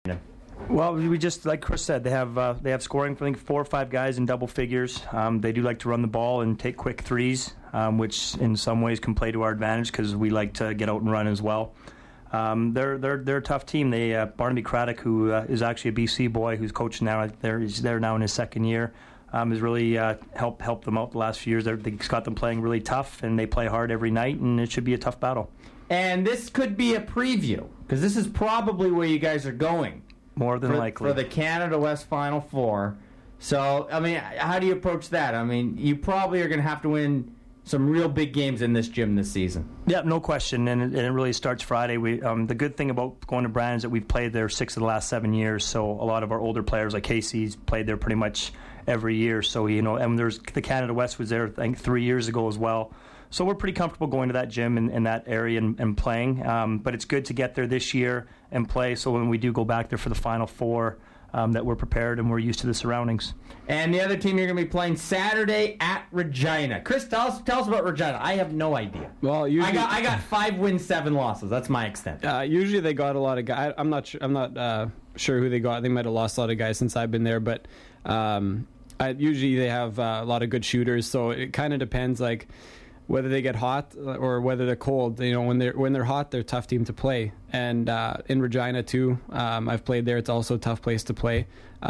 Well, we just, like Chris said, they have scoring for, I think, 4 or 5 guys in double figures. They do like to run the ball and take quick threes, which in some ways can play to our advantage because we like to get out and run as well. They're a tough team. They Barnaby Craddock, who is actually a BC boy, who's coaching now. He's there now in his second year. Has really helped them out the last few years. They've got them playing really tough, and they play hard every night, and it should be a tough battle. And this could be a preview because this is probably where you guys are going. More than likely. For the Canada West Final Four. So, I mean, how do you approach that? I mean, you probably are going to have to win some real big games in this gym this season. Yeah, no question, and it really starts Friday. The good thing about going to Brandon is that we've played there 6 of the last 7 years, so a lot of our older players, like Casey's, played there pretty much every year. So, and there's the Canada West was there, I think, 3 years ago as well. So we're pretty comfortable going to that gym in that area and playing. But it's good to get there this year and play, so when we do go back there for the Final Four, that we're prepared and we're used to the surroundings. And the other team you're going to be playing Saturday at Regina. Chris, tell us about Regina. I have no idea. Well, usually I got 5 wins, 7 losses. That's my extent. Usually they got a lot of guys. I'm not sure who they got. They might have lost a lot of guys since I've been there, but usually they have a lot of good shooters. So it kind of depends, like, whether they get hot or whether they're cold. You know, when they're hot, they're a tough team to play. And in Regina too, I've played there. It's also a tough place to play.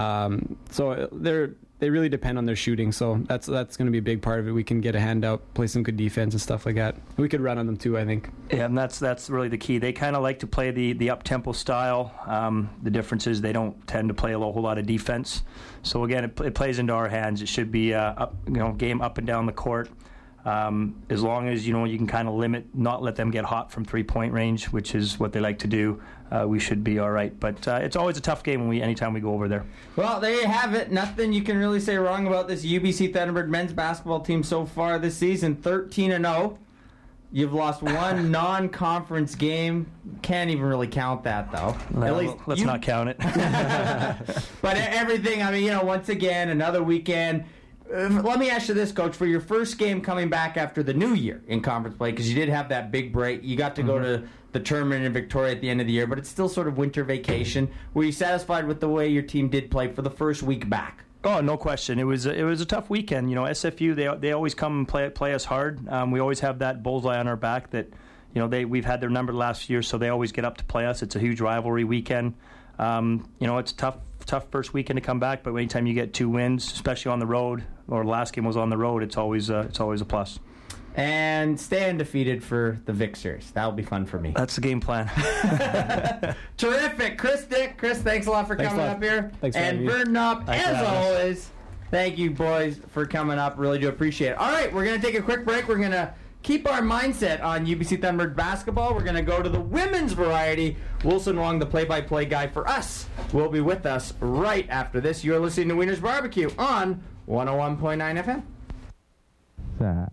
So they really depend on their shooting. So that's going to be a big part of it. We can get a hand out, play some good defense and stuff like that. We could run on them too, I think. Yeah, and that's really the key. They kind of like to play the up-tempo style. The difference is they don't tend to play a whole lot of defense. So again, it plays into our hands. It should be game up and down the court. As long as you can kind of not let them get hot from 3-point range, which is what they like to do, we should be all right. But it's always a tough game anytime we go over there. Well, there you have it. Nothing you can really say wrong about this UBC Thunderbird men's basketball team so far this season. 13-0. You've lost one non-conference game. Can't even really count that, though. Well, at least let's not count it. But everything. I mean, once again, another weekend. Let me ask you this, Coach. For your first game coming back after the new year in conference play, because you did have that big break, you got to go to the tournament in Victoria at the end of the year, but it's still sort of winter vacation. Were you satisfied with the way your team did play for the first week back? Oh, no question. It was a tough weekend. SFU, they always come and play us hard. We always have that bullseye on our back that we've had their number the last few years, so they always get up to play us. It's a huge rivalry weekend. It's tough first weekend to come back, but anytime you get 2 wins, especially on the road, or the last game was on the road, it's always a plus. And stay undefeated for the Vic Series. That'll be fun for me. That's the game plan. Terrific. Chris, thanks a lot for coming up here. Thanks for and Vern Knopp, as always, thank you, boys, for coming up. Really do appreciate it. All right, we're going to take a quick break. We're going to keep our mindset on UBC Thunderbird basketball. We're going to go to the women's variety. Wilson Wong, the play-by-play guy for us, will be with us right after this. You're listening to Wiener's Barbecue on 101.9 FM. Sad.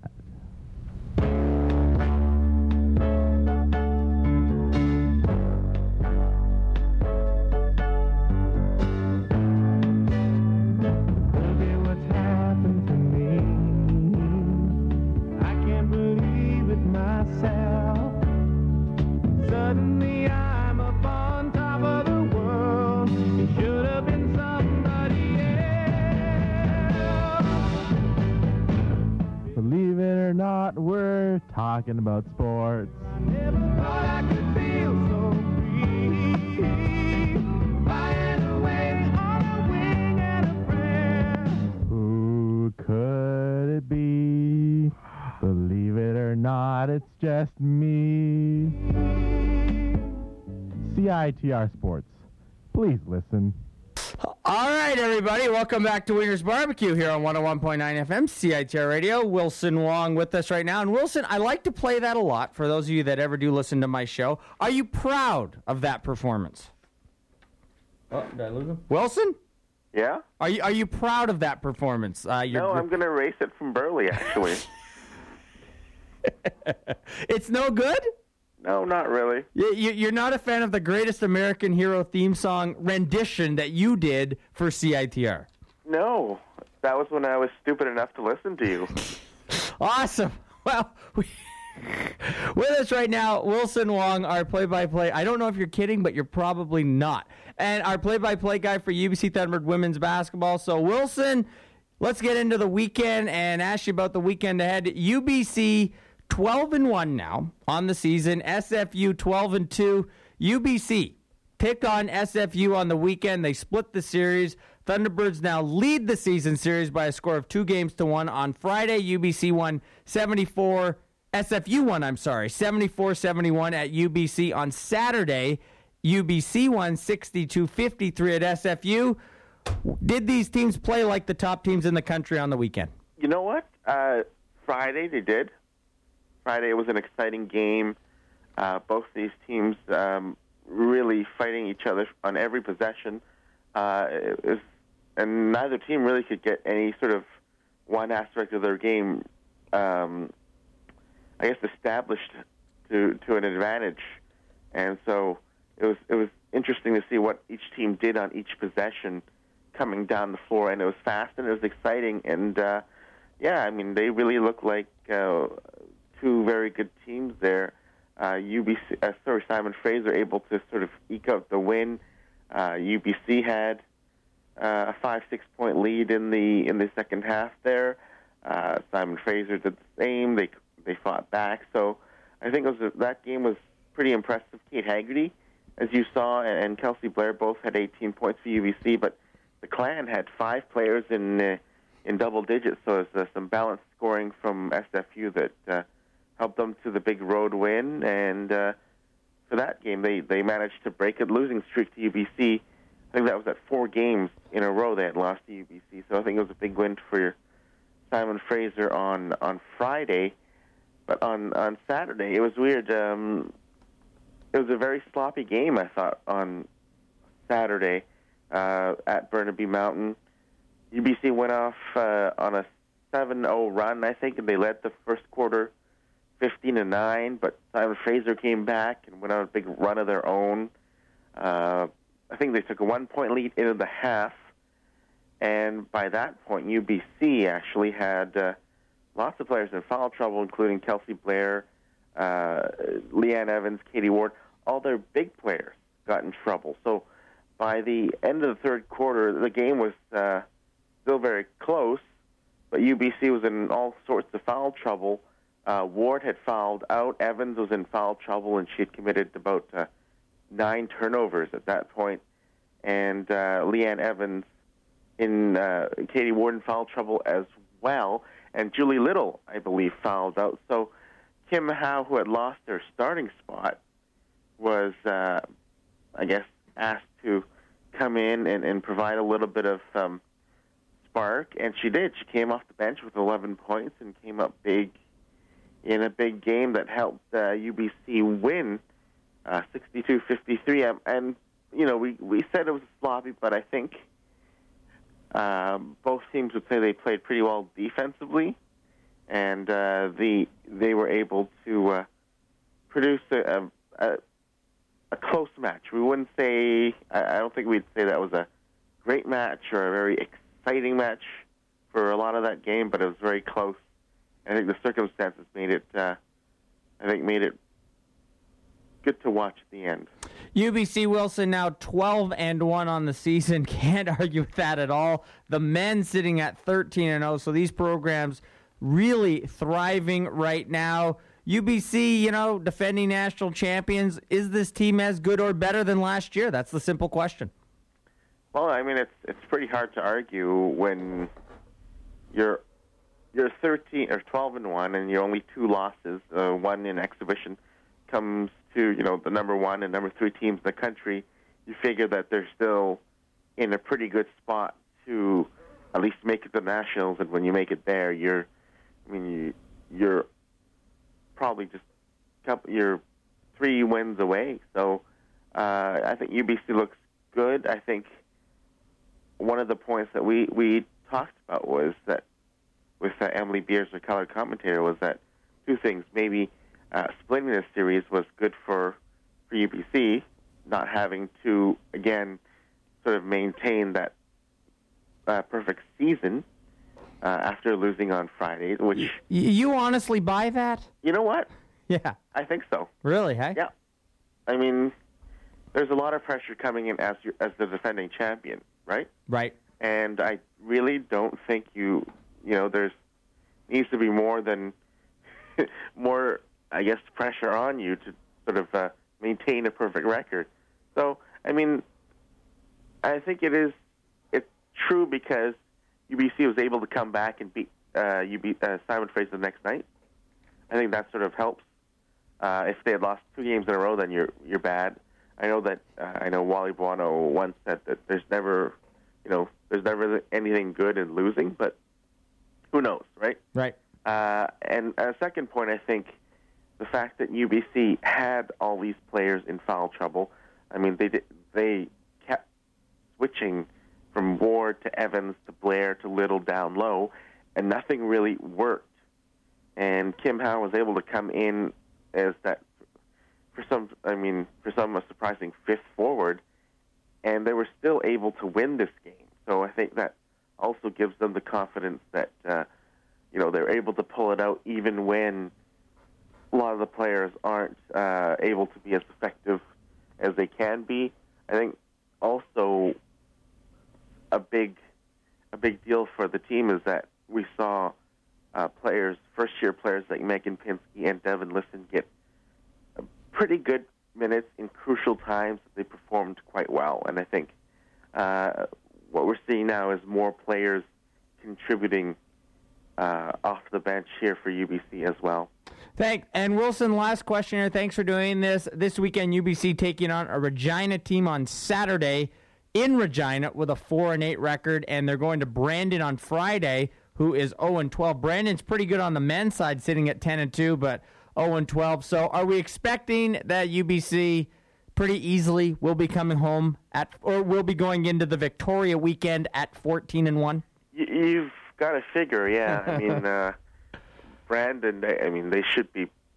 We're talking about sports. I never thought I could feel so free, flying away on a wing and a prayer. Who could it be? Believe it or not, it's just me. CITR Sports. Please listen. All right, everybody. Welcome back to Wiener's Barbecue here on 101.9 FM, CITR Radio. Wilson Wong with us right now. And Wilson, I like to play that a lot for those of you that ever do listen to my show. Are you proud of that performance? Oh, did I lose him? Wilson? Yeah? Are you proud of that performance? No, I'm going to erase it from Burley, actually. It's no good? No, not really. You're not a fan of the Greatest American Hero theme song rendition that you did for CITR? No. That was when I was stupid enough to listen to you. Awesome. Well, With us right now, Wilson Wong, our play-by-play. I don't know if you're kidding, but you're probably not. And our play-by-play guy for UBC Thunderbird women's basketball. So, Wilson, let's get into the weekend and ask you about the weekend ahead. UBC 12-1 now on the season. SFU 12-2. UBC picked on SFU on the weekend. They split the series. Thunderbirds now lead the season series by a score of 2-1 on Friday. UBC won 74. SFU won, 74-71 at UBC on Saturday. UBC won 62-53 at SFU. Did these teams play like the top teams in the country on the weekend? You know what? Friday they did. Friday was an exciting game. Both these teams really fighting each other on every possession. And neither team really could get any sort of one aspect of their game, established to an advantage. And so it was interesting to see what each team did on each possession coming down the floor, and it was fast and it was exciting. And they really look like two very good teams there. Simon Fraser able to sort of eke out the win. UBC had a 5-6 point lead in the second half there. Simon Fraser did the same. They fought back. So I think that game was pretty impressive. Kate Haggerty, as you saw, and Kelsey Blair both had 18 points for UBC, but the Clan had 5 players in double digits. So there's some balanced scoring from SFU that helped them to the big road win. And for that game, they managed to break a losing streak to UBC. I think that was at 4 games in a row they had lost to UBC. So I think it was a big win for Simon Fraser on Friday. But on Saturday, it was weird. It was a very sloppy game, I thought, on Saturday at Burnaby Mountain. UBC went off on a 7-0 run, I think, and they led the first quarter 15-9. But Simon Fraser came back and went on a big run of their own. I think they took a 1-point lead into the half, and by that point, UBC actually had lots of players in foul trouble, including Kelsey Blair, Leanne Evans, Katie Ward. All their big players got in trouble. So by the end of the third quarter, the game was still very close, but UBC was in all sorts of foul trouble. Ward had fouled out. Evans was in foul trouble, and she had committed about 9 turnovers at that point. And Leanne Evans in Katie Ward in foul trouble as well. And Julie Little, I believe, fouled out. So Kim Howe, who had lost her starting spot, was, asked to come in and provide a little bit of spark. And she did. She came off the bench with 11 points and came up big in a big game that helped UBC win 62-53. And, we said it was sloppy, but I think both teams would say they played pretty well defensively, and they were able to produce a close match. We wouldn't say, I don't think we'd say that was a great match or a very exciting match for a lot of that game, but it was very close. I think the circumstances made it good to watch at the end. UBC Wilson now 12-1 on the season. Can't argue with that at all. The men sitting at 13-0. So these programs really thriving right now. UBC, defending national champions. Is this team as good or better than last year? That's the simple question. Well, I mean, it's pretty hard to argue when you're 13 or 12-1 and you're only 2 losses, one in exhibition, comes to the number 1 and number 3 teams in the country. You figure that they're still in a pretty good spot to at least make it to nationals, and when you make it there, you're probably you're 3 wins away. So I think UBC looks good. I think one of the points that we talked about was that with Emily Beers, the color commentator, was that 2 things. Maybe splitting this series was good for UBC, not having to, again, sort of maintain that perfect season after losing on Friday. Which you honestly buy that? You know what? Yeah. I think so. Really, hey? Yeah. I mean, there's a lot of pressure coming in as the defending champion, right? Right. And I really don't think there's needs to be more, I guess, pressure on you to sort of maintain a perfect record. So, I mean, I think it's true because UBC was able to come back and beat Simon Fraser the next night. I think that sort of helps. If they had lost 2 games in a row, then you're bad. I know that Wally Buono once said that there's never anything good in losing, but who knows, right? Right. And a second point, I think the fact that UBC had all these players in foul trouble. I mean, they kept switching from Ward to Evans to Blair to Little down low, and nothing really worked. And Kim Howe was able to come in as that, for some a surprising 5th forward, and they were still able to win this game. So I think that also gives them the confidence that they're able to pull it out even when a lot of the players aren't able to be as effective as they can be. I think also a big deal for the team is that we saw first-year players like Megan Pinsky and Devin Lisson get pretty good minutes in crucial times. They performed quite well, and I think what we're seeing now is more players contributing off the bench here for UBC as well. Thanks. And Wilson, last question here. Thanks for doing this. This weekend, UBC taking on a Regina team on Saturday in Regina with a 4-8 record, and they're going to Brandon on Friday, who is 0-12. Brandon's pretty good on the men's side, sitting at 10-2, but 0-12. So are we expecting that UBC pretty easily will be coming home or will be going into the Victoria weekend at 14-1? You've got to figure, yeah. I mean, Brandon, they should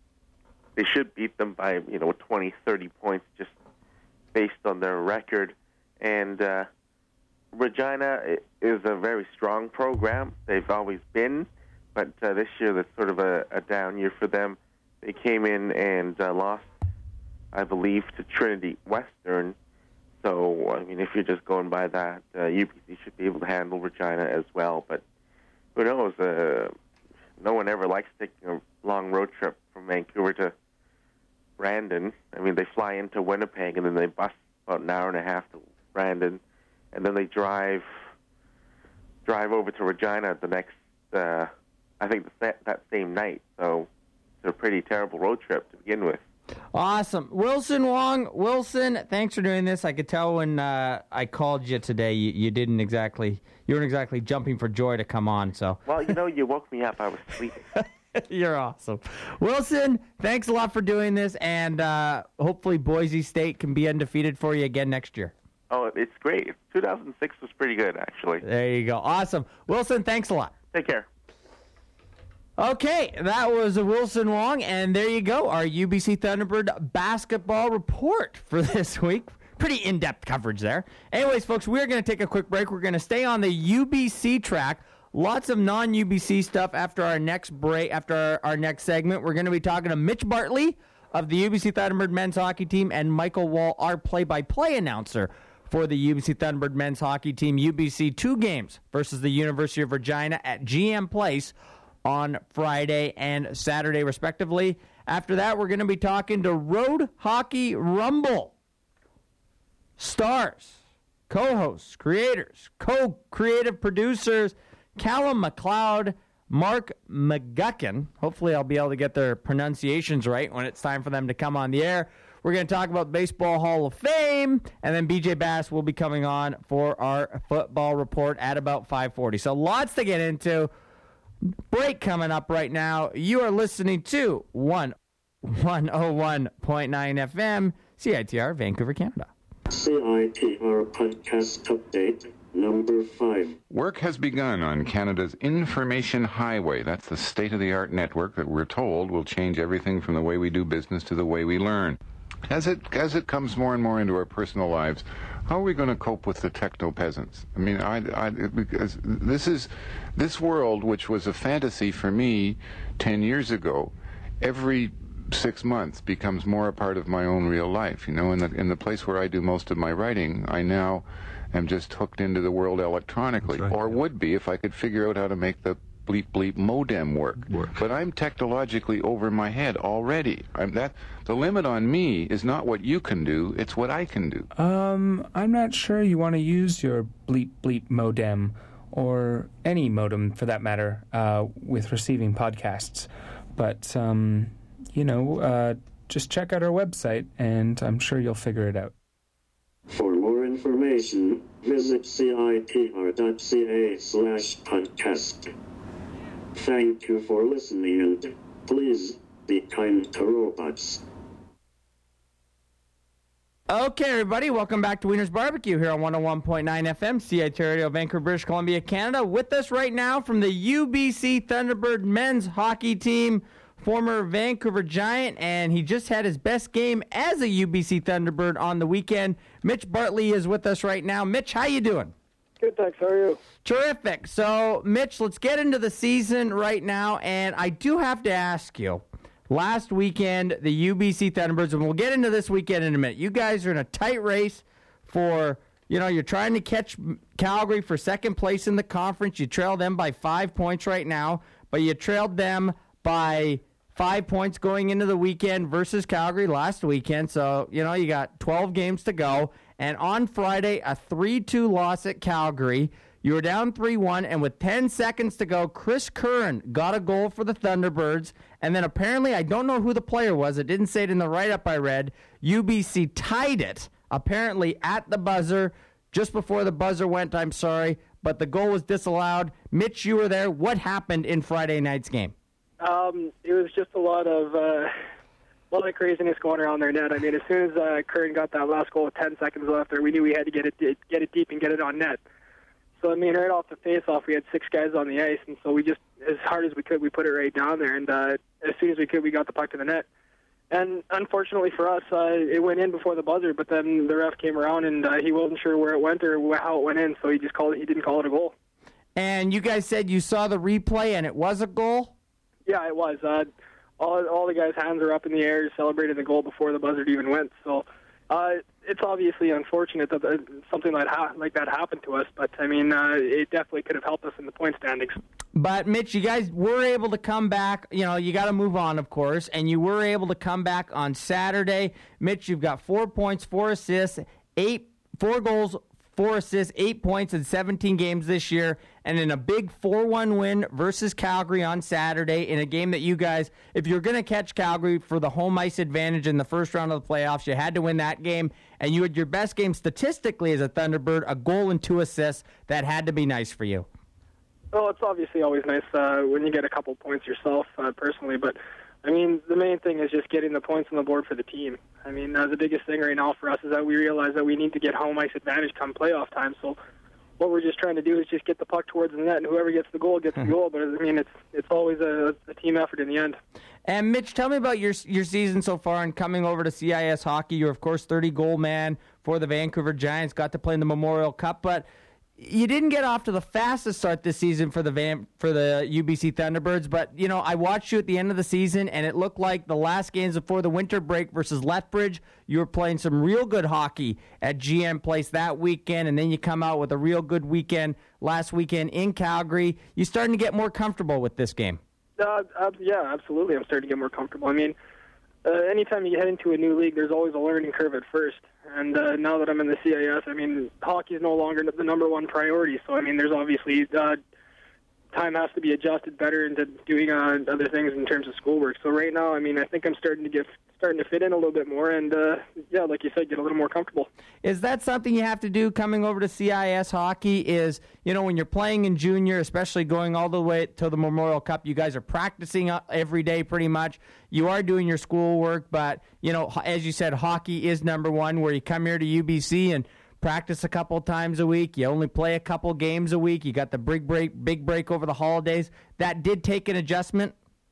beat them by 20, 30 points just based on their record. And Regina is a very strong program. They've always been, but this year that's sort of a down year for them. They came in and lost, I believe, to Trinity Western. So, I mean, if you're just going by that, UBC should be able to handle Regina as well. But who knows? No one ever likes taking a long road trip from Vancouver to Brandon. I mean, they fly into Winnipeg and then they bus about an hour and a half to Brandon, and then they drive over to Regina the next, I think that same night. So it's a pretty terrible road trip to begin with. Awesome. Wilson Wong. Wilson, thanks for doing this. I could tell when I called you today, you weren't exactly jumping for joy to come on. So. Well, you woke me up. I was sleeping. You're awesome. Wilson, thanks a lot for doing this, and hopefully Boise State can be undefeated for you again next year. Oh, it's great. 2006 was pretty good, actually. There you go. Awesome. Wilson, thanks a lot. Take care. Okay, that was Wilson Wong, and there you go, our UBC Thunderbird basketball report for this week. Pretty in-depth coverage there. Anyways, folks, we're going to take a quick break. We're going to stay on the UBC track. Lots of non-UBC stuff after our next break, after our next segment. We're going to be talking to Mitch Bartley of the UBC Thunderbird men's hockey team and Michael Wall, our play-by-play announcer for the UBC Thunderbird men's hockey team. UBC 2 games versus the University of Regina at GM Place on Friday and Saturday, respectively. After that, we're going to be talking to Road Hockey Rumble stars, co-hosts, creators, co-creative producers, Callum McLeod, Mark McGuckin. Hopefully I'll be able to get their pronunciations right when it's time for them to come on the air. We're going to talk about Baseball Hall of Fame, and then BJ Bass will be coming on for our football report at about 5:40. So lots to get into. Break coming up right now. You are listening to 101.9 FM, CITR, Vancouver, Canada. CITR Podcast Update number 5. Work has begun on Canada's Information Highway. That's the state-of-the-art network that we're told will change everything from the way we do business to the way we learn. As it comes more and more into our personal lives, how are we going to cope with the techno-peasants? I mean, because this world, which was a fantasy for me 10 years ago, every 6 months becomes more a part of my own real life. In the place where I do most of my writing, I now am just hooked into the world electronically, or would be if I could figure out how to make the bleep bleep modem work. But I'm technologically over my head already. The limit on me is not what you can do, it's what I can do. I'm not sure you want to use your bleep bleep modem, or any modem for that matter, with receiving podcasts. But, just check out our website, and I'm sure you'll figure it out. For more information, visit citr.ca/podcast. Thank you for listening, and please be kind to robots. Okay, everybody, welcome back to Wiener's Barbecue here on 101.9 FM, CIT Radio, Vancouver, British Columbia, Canada. With us right now from the UBC Thunderbird men's hockey team, former Vancouver Giant, and he just had his best game as a UBC Thunderbird on the weekend. Mitch Bartley is with us right now. Mitch, how you doing? Good, thanks. How are you? Terrific. So, Mitch, let's get into the season right now, and I do have to ask you, last weekend, the UBC Thunderbirds, and we'll get into this weekend in a minute. You guys are in a tight race for, you're trying to catch Calgary for second place in the conference. You trail them by 5 points right now, but you trailed them by 5 points going into the weekend versus Calgary last weekend. So, you got 12 games to go. And on Friday, a 3-2 loss at Calgary. You were down 3-1, and with 10 seconds to go, Chris Curran got a goal for the Thunderbirds. And then apparently, I don't know who the player was. It didn't say it in the write-up I read. UBC tied it, apparently, at the buzzer. Just before the buzzer went, I'm sorry. But the goal was disallowed. Mitch, you were there. What happened in Friday night's game? It was just a lot of craziness going around their net. I mean, as soon as Curran got that last goal with 10 seconds left there, we knew we had to get it deep and get it on net. So, I mean, right off the face-off, we had 6 guys on the ice, and so we just, as hard as we could, we put it right down there, and as soon as we could, we got the puck to the net. And unfortunately for us, it went in before the buzzer, but then the ref came around, and he wasn't sure where it went or how it went in, so he didn't call it a goal. And you guys said you saw the replay, and it was a goal? Yeah, it was. All the guys' hands are up in the air, celebrating the goal before the buzzer even went. So it's obviously unfortunate that something like that happened to us. But, I mean, it definitely could have helped us in the point standings. But, Mitch, you guys were able to come back. You got to move on, of course. And you were able to come back on Saturday. Mitch, you've got 4 points, 4 assists, 4 goals, 4 assists, 8 points in 17 games this year, and in a big 4-1 win versus Calgary on Saturday in a game that you guys, if you're going to catch Calgary for the home ice advantage in the first round of the playoffs, you had to win that game, and you had your best game statistically as a Thunderbird, a goal and 2 assists. That had to be nice for you. Well, it's obviously always nice when you get a couple points yourself, personally, but I mean, the main thing is just getting the points on the board for the team. I mean, the biggest thing right now for us is that we realize that we need to get home ice advantage come playoff time. So what we're just trying to do is just get the puck towards the net, and whoever gets the goal gets the goal. But, I mean, it's always a team effort in the end. And, Mitch, tell me about your season so far and coming over to CIS Hockey. You're, of course, 30-goal man for the Vancouver Giants, got to play in the Memorial Cup, but you didn't get off to the fastest start this season for the UBC Thunderbirds, but, I watched you at the end of the season, and it looked like the last games before the winter break versus Lethbridge, you were playing some real good hockey at GM Place that weekend, and then you come out with a real good weekend last weekend in Calgary. You starting to get more comfortable with this game? Yeah, absolutely. I'm starting to get more comfortable. I mean, anytime you head into a new league, there's always a learning curve at first. And now that I'm in the CIS, I mean, hockey is no longer the number one priority. So, I mean, there's obviously time has to be adjusted better into doing other things in terms of schoolwork. So right now, I mean, I think I'm starting to fit in a little bit more and, yeah, like you said, get a little more comfortable. Is that something you have to do coming over to CIS Hockey is, when you're playing in junior, especially going all the way to the Memorial Cup, you guys are practicing every day pretty much. You are doing your schoolwork, but, as you said, hockey is number one, where you come here to UBC and practice a couple times a week. You only play a couple games a week. You got the big break over the holidays. That did take an adjustment?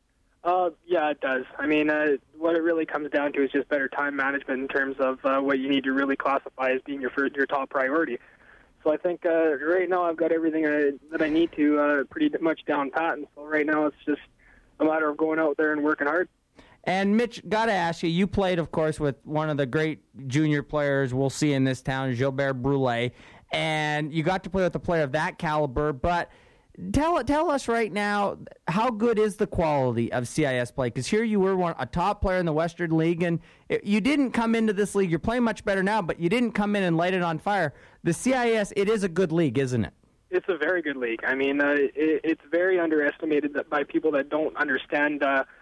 Yeah, it does. I mean, what it really comes down to is just better time management in terms of what you need to really classify as being your top priority. So I think right now I've got everything that I need to pretty much down pat. And so right now it's just a matter of going out there and working hard. And Mitch, got to ask you, you played, of course, with one of the great junior players we'll see in this town, Gilbert Brulé, and you got to play with a player of that caliber. But tell us right now, how good is the quality of CIS play? Because here you were a top player in the Western League, and you didn't come into this league. You're playing much better now, but you didn't come in and light it on fire. The CIS, it is a good league, isn't it? It's a very good league. I mean, it's very underestimated by people that don't understand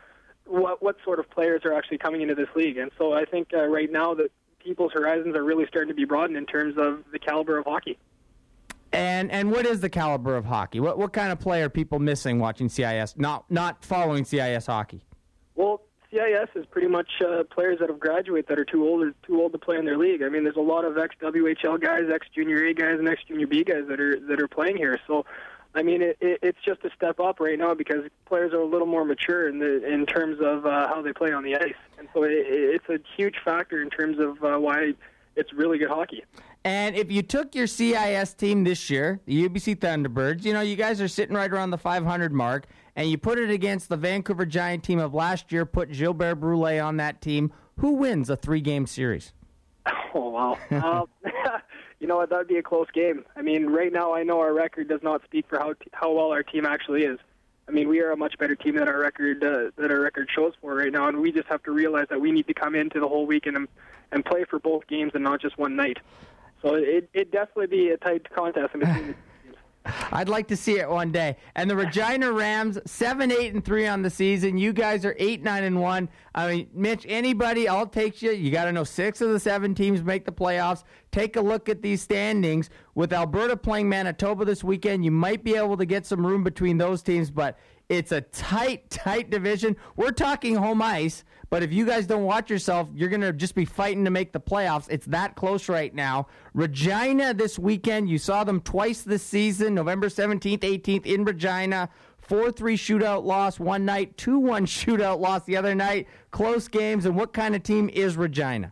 what sort of players are actually coming into this league. And so I think right now that people's horizons are really starting to be broadened in terms of the caliber of hockey. And what is the caliber of hockey? What kind of play are people missing watching CIS, not following CIS hockey? Well, CIS is pretty much players that have graduated that are too old to play in their league. I mean, there's a lot of ex-WHL guys, ex-Junior A guys, and ex-Junior B guys that are playing here. So, I mean, it's just a step up right now because players are a little more mature in terms of how they play on the ice. And so it's a huge factor in terms of why it's really good hockey. And if you took your CIS team this year, the UBC Thunderbirds, you guys are sitting right around the 500 mark, and you put it against the Vancouver Giant team of last year, put Gilbert Brulé on that team, who wins a 3-game series? Oh, wow. You know what? That would be a close game. I mean, right now I know our record does not speak for how well our team actually is. I mean, we are a much better team than our record shows for right now, and we just have to realize that we need to come into the whole weekend and play for both games and not just one night. So it'd definitely be a tight contest in between the teams. I'd like to see it one day. And the Regina Rams, 7-8-3 on the season. You guys are 8-9-1. I mean, Mitch, anybody, I'll take you. You got to know 6 of the 7 teams make the playoffs. Take a look at these standings. With Alberta playing Manitoba this weekend, you might be able to get some room between those teams, but it's a tight division. We're talking home ice, but if you guys don't watch yourself, you're going to just be fighting to make the playoffs. It's that close right now. Regina this weekend, you saw them twice this season, November 17th, 18th in Regina. 4-3 shootout loss one night, 2-1 shootout loss the other night. Close games, and what kind of team is Regina?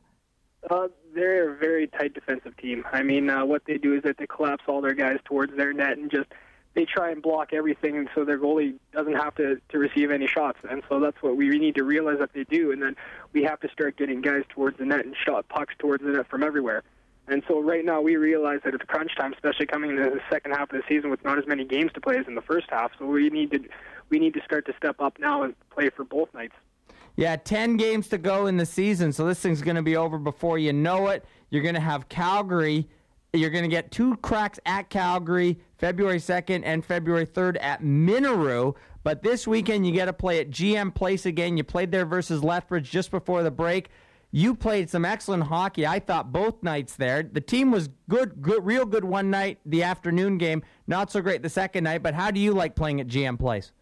They're a very tight defensive team. I mean, what they do is that they collapse all their guys towards their net and just they try and block everything, and so their goalie doesn't have to receive any shots. And so that's what we need to realize that they do, and then we have to start getting guys towards the net and shot pucks towards the net from everywhere. And so right now we realize that it's crunch time, especially coming into the second half of the season with not as many games to play as in the first half. So we need to start to step up now and play for both nights. Yeah, 10 games to go in the season, so this thing's going to be over before you know it. You're going to have Calgary. You're going to get 2 cracks at Calgary, February 2nd and February 3rd at Minoru. But this weekend you got to play at GM Place again. You played there versus Lethbridge just before the break. You played some excellent hockey, I thought, both nights there. The team was good, real good one night, the afternoon game. Not so great the second night, but how do you like playing at GM Place?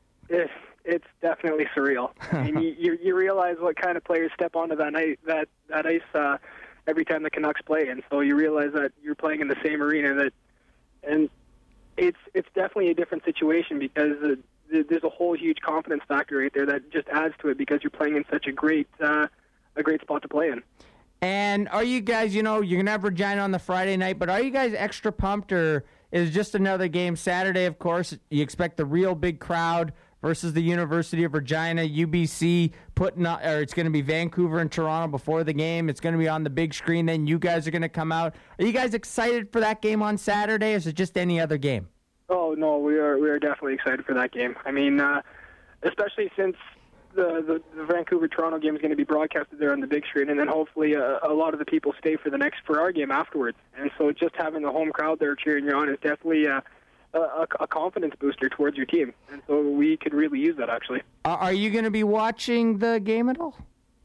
It's definitely surreal. I mean, you realize what kind of players step onto that ice every time the Canucks play, and so you realize that you're playing in the same arena. And it's definitely a different situation because there's a whole huge confidence factor right there that just adds to it because you're playing in such a great spot to play in. And are you guys, you're going to have Regina on the Friday night, but are you guys extra pumped, or is just another game Saturday? Of course, you expect the real big crowd versus the University of Regina, UBC it's going to be Vancouver and Toronto before the game. It's going to be on the big screen. Then you guys are going to come out. Are you guys excited for that game on Saturday, or is it just any other game? Oh no, we are definitely excited for that game. I mean, especially since the Vancouver-Toronto game is going to be broadcasted there on the big screen, and then hopefully a lot of the people stay for our game afterwards. And so just having the home crowd there cheering you on is definitely a confidence booster towards your team. And so we could really use that, actually. Are you going to be watching the game at all?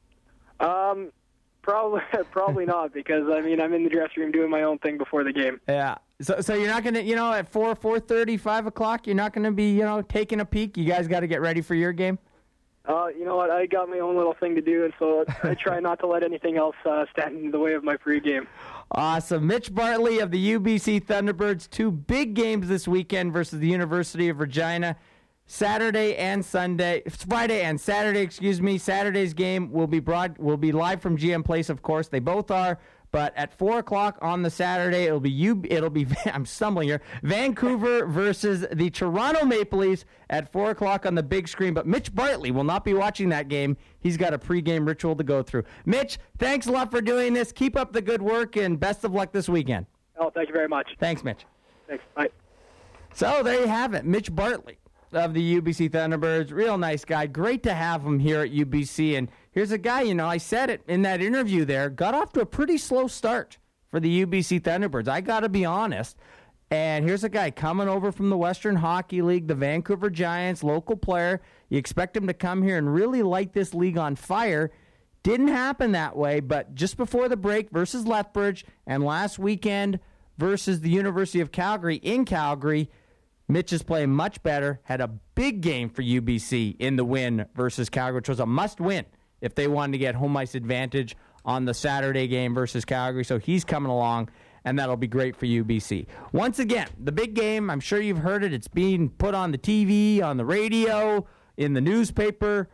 Probably not, because I mean I'm in the dressing room doing my own thing before the game. Yeah. So you're not going to, at 4:30, 5 o'clock, you're not going to be, taking a peek? You guys got to get ready for your game? You know what? I got my own little thing to do, and so I try not to let anything else stand in the way of my pregame. Awesome. Mitch Bartley of the UBC Thunderbirds. 2 big games this weekend versus the University of Regina. Friday and Saturday, Saturday's game will be live from GM Place, of course. They both are. But at 4 o'clock on the Saturday, it'll be I'm stumbling here, Vancouver versus the Toronto Maple Leafs at 4 o'clock on the big screen. But Mitch Bartley will not be watching that game. He's got a pregame ritual to go through. Mitch, thanks a lot for doing this. Keep up the good work, and best of luck this weekend. Oh, thank you very much. Thanks, Mitch. Thanks. Bye. So there you have it, Mitch Bartley of the UBC Thunderbirds. Real nice guy. Great to have him here at UBC. And here's a guy, I said it in that interview there, got off to a pretty slow start for the UBC Thunderbirds. I got to be honest. And here's a guy coming over from the Western Hockey League, the Vancouver Giants, local player. You expect him to come here and really light this league on fire. Didn't happen that way, but just before the break versus Lethbridge and last weekend versus the University of Calgary in Calgary, Mitch is playing much better, had a big game for UBC in the win versus Calgary, which was a must-win if they wanted to get home ice advantage on the Saturday game versus Calgary. So he's coming along, and that'll be great for UBC. Once again, the big game, I'm sure you've heard it. It's being put on the TV, on the radio, in the newspaper.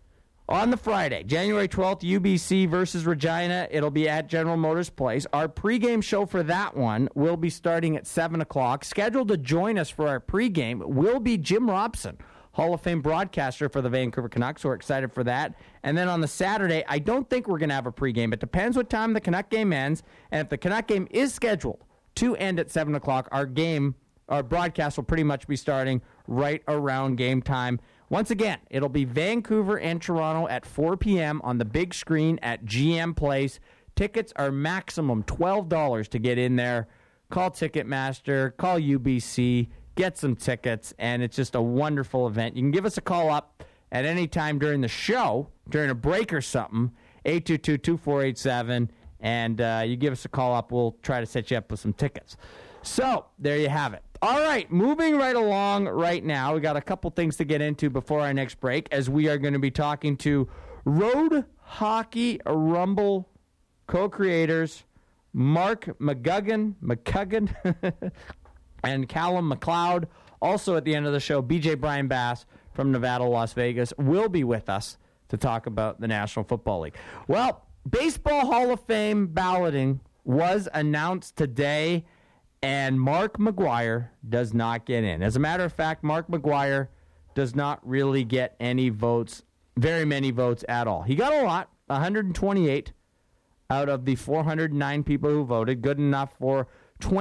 On the Friday, January 12th, UBC versus Regina. It'll be at General Motors Place. Our pregame show for that one will be starting at 7 o'clock. Scheduled to join us for our pregame will be Jim Robson, Hall of Fame broadcaster for the Vancouver Canucks. We're excited for that. And then on the Saturday, I don't think we're going to have a pregame. It depends what time the Canuck game ends. And if the Canuck game is scheduled to end at 7 o'clock, our broadcast will pretty much be starting right around game time. Once again, it'll be Vancouver and Toronto at 4 p.m. on the big screen at GM Place. Tickets are maximum $12 to get in there. Call Ticketmaster, call UBC, get some tickets, and it's just a wonderful event. You can give us a call up at any time during the show, during a break or something, 822-2487, and you give us a call up. We'll try to set you up with some tickets. So, there you have it. All right, moving right along right now. We got a couple things to get into before our next break, as we are going to be talking to Road Hockey Rumble co-creators Mark McGugan and Callum McLeod. Also at the end of the show, BJ Brian Bass from Nevada, Las Vegas will be with us to talk about the National Football League. Well, Baseball Hall of Fame balloting was announced today, and Mark McGwire does not get in. As a matter of fact, Mark McGwire does not really get any votes, very many votes at all. He got a lot, 128 out of the 409 people who voted, good enough for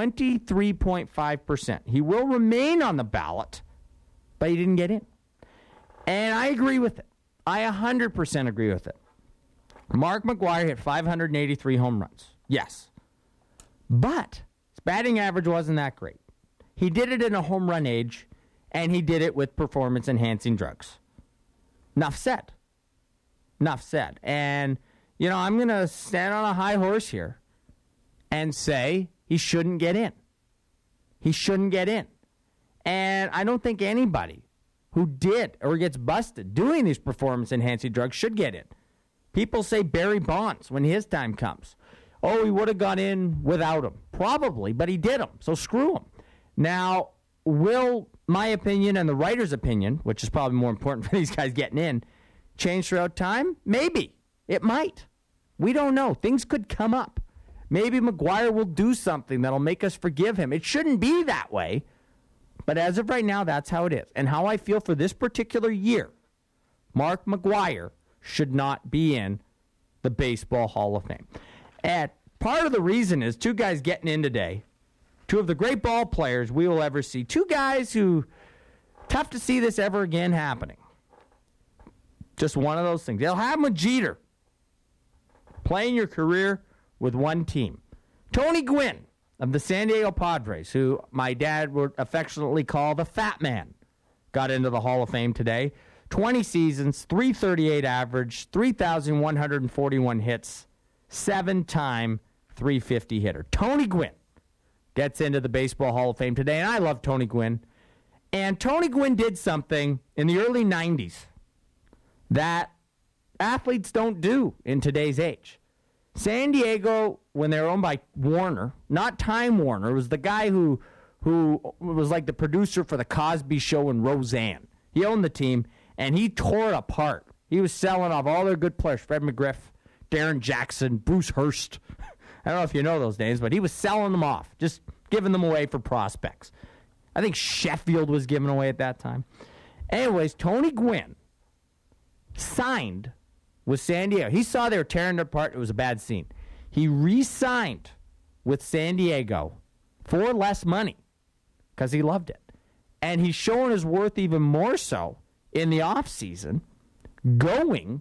23.5%. He will remain on the ballot, but he didn't get in. And I agree with it. I 100% agree with it. Mark McGwire hit 583 home runs. Yes. But his batting average wasn't that great. He did it in a home run age, and he did it with performance-enhancing drugs. Enough said. Enough said. And, I'm going to stand on a high horse here and say he shouldn't get in. He shouldn't get in. And I don't think anybody who did or gets busted doing these performance-enhancing drugs should get in. People say Barry Bonds when his time comes. Oh, he would have got in without him. Probably, but he did them, so screw him. Now, will my opinion and the writer's opinion, which is probably more important for these guys getting in, change throughout time? Maybe. It might. We don't know. Things could come up. Maybe McGwire will do something that'll make us forgive him. It shouldn't be that way, but as of right now, that's how it is. And how I feel for this particular year, Mark McGwire should not be in the Baseball Hall of Fame. And part of the reason is two guys getting in today, two of the great ball players we will ever see, two guys who, tough to see this ever again happening. Just one of those things. They'll have him with Jeter, playing your career with one team. Tony Gwynn of the San Diego Padres, who my dad would affectionately call the Fat Man, got into the Hall of Fame today. 20 seasons, .338 average, 3,141 hits, 7-time .350 hitter. Tony Gwynn gets into the Baseball Hall of Fame today, and I love Tony Gwynn. And Tony Gwynn did something in the early 90s that athletes don't do in today's age. San Diego, when they were owned by Warner, not Time Warner, was the guy who was like the producer for The Cosby Show and Roseanne. He owned the team, and he tore it apart. He was selling off all their good players, Fred McGriff, Darren Jackson, Bruce Hurst. I don't know if you know those names, but he was selling them off, just giving them away for prospects. I think Sheffield was given away at that time. Anyways, Tony Gwynn signed with San Diego. He saw they were tearing it apart. It was a bad scene. He re-signed with San Diego for less money because he loved it. And he's showing his worth even more so in the offseason, going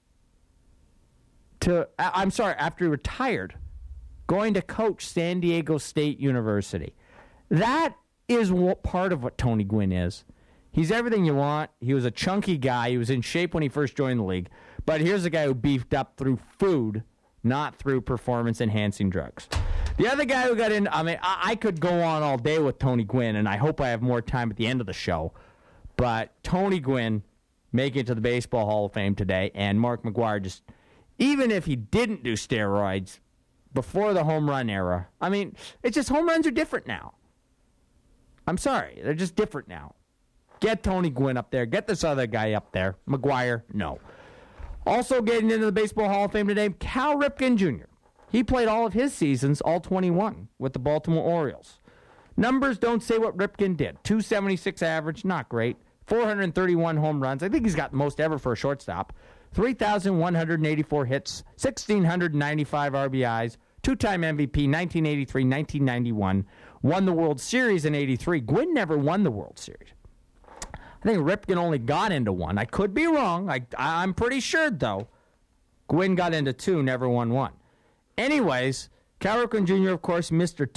to, after he retired, going to coach San Diego State University. That is what part of what Tony Gwynn is. He's everything you want. He was a chunky guy. He was in shape when he first joined the league. But here's a guy who beefed up through food, not through performance-enhancing drugs. The other guy who got in, I could go on all day with Tony Gwynn, and I hope I have more time at the end of the show. But Tony Gwynn making it to the Baseball Hall of Fame today, and Mark McGwire just, even if he didn't do steroids before the home run era, it's just home runs are different now. I'm sorry, they're just different now. Get Tony Gwynn up there. Get this other guy up there. McGwire, no. Also getting into the Baseball Hall of Fame today, Cal Ripken Jr. He played all of his seasons, all 21, with the Baltimore Orioles. Numbers don't say what Ripken did. 276 average, not great. 431 home runs. I think he's got the most ever for a shortstop. 3,184 hits, 1,695 RBIs, two-time MVP, 1983, 1991. Won the World Series in 83. Gwynn never won the World Series. I think Ripken only got into one. I could be wrong. I'm pretty sure, though. Gwynn got into two, never won one. Anyways, Cal Ripken Jr., of course, Mr.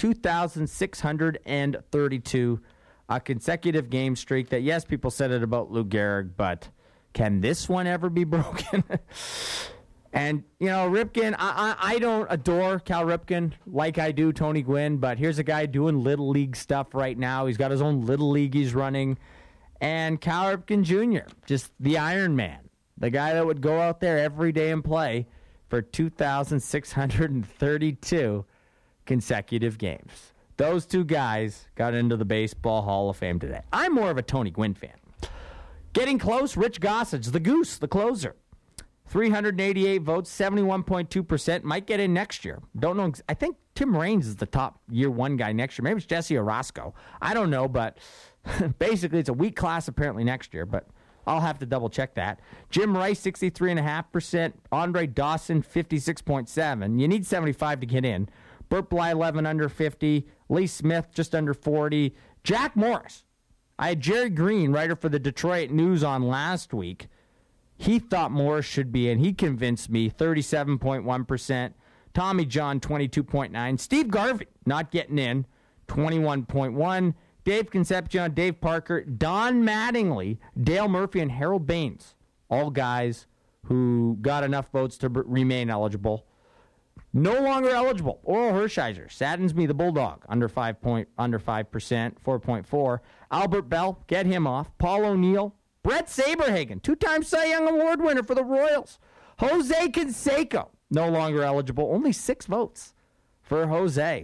2,632, a consecutive game streak that, yes, people said it about Lou Gehrig, but can this one ever be broken? And, Ripken, I don't adore Cal Ripken like I do Tony Gwynn, but here's a guy doing Little League stuff right now. He's got his own Little League he's running. And Cal Ripken Jr., just the Iron Man, the guy that would go out there every day and play for 2,632 consecutive games. Those two guys got into the Baseball Hall of Fame today. I'm more of a Tony Gwynn fan. Getting close, Rich Gossage, the Goose, the closer. 388 votes, 71.2%. Might get in next year. Don't know. I think Tim Raines is the top year one guy next year. Maybe it's Jesse Orosco. I don't know, but basically it's a weak class apparently next year, but I'll have to double check that. Jim Rice, 63.5%. Andre Dawson, 56.7%. You need 75 to get in. Burt Bly, 11 under 50. Lee Smith, just under 40. Jack Morris. I had Jerry Green, writer for the Detroit News, on last week. He thought Morris should be in. He convinced me, 37.1%. Tommy John, 22.9%. Steve Garvey, not getting in, 21.1%. Dave Concepcion, Dave Parker, Don Mattingly, Dale Murphy, and Harold Baines. All guys who got enough votes to remain eligible. No longer eligible. Oral Hershiser saddens me, the Bulldog, under 5%, 4.4%. Albert Bell, get him off. Paul O'Neill, Brett Saberhagen, two-time Cy Young Award winner for the Royals. Jose Canseco, no longer eligible. Only 6 votes for Jose.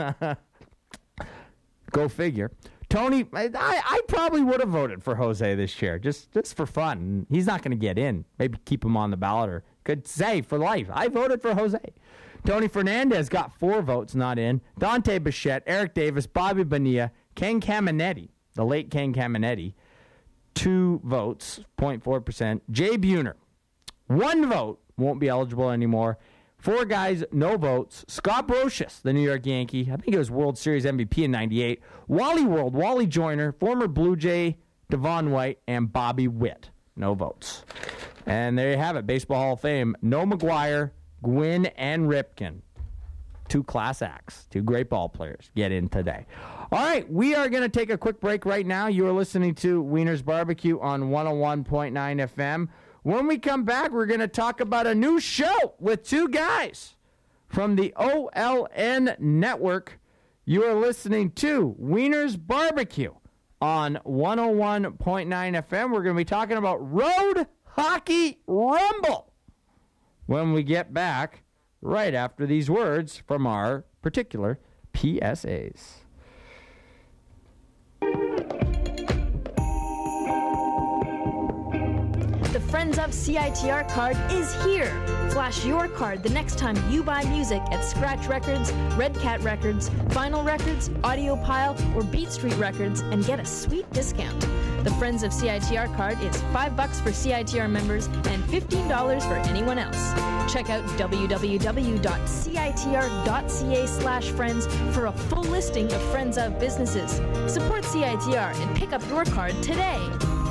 Go figure. Tony, I probably would have voted for Jose this year, just for fun. He's not going to get in. Maybe keep him on the ballot, or could say for life, I voted for Jose. Tony Fernandez got 4 votes, not in. Dante Bichette, Eric Davis, Bobby Bonilla, Ken Caminetti, the late Ken Caminetti, 2 votes, 0.4%. Jay Buhner, 1 vote, won't be eligible anymore. 4 guys, no votes. Scott Brocious, the New York Yankee. I think it was World Series MVP in 98. Wally World, Wally Joyner, former Blue Jay, Devon White, and Bobby Witt. No votes. And there you have it. Baseball Hall of Fame. No McGwire, Gwynn, and Ripken. 2 class acts. 2 great ball players get in today. All right, we are going to take a quick break right now. You are listening to Wiener's Barbecue on 101.9 FM. When we come back, we're going to talk about a new show with 2 guys from the OLN Network. You are listening to Wiener's Barbecue on 101.9 FM. We're going to be talking about Road Hockey Rumble when we get back right after these words from our particular PSAs. The Friends of CITR card is here. Flash your card the next time you buy music at Scratch Records, Red Cat Records, Vinyl Records, Audiopile, or Beat Street Records and get a sweet discount. The Friends of CITR card is $5 for CITR members and $15 for anyone else. Check out www.citr.ca/friends for a full listing of Friends of businesses. Support CITR and pick up your card today.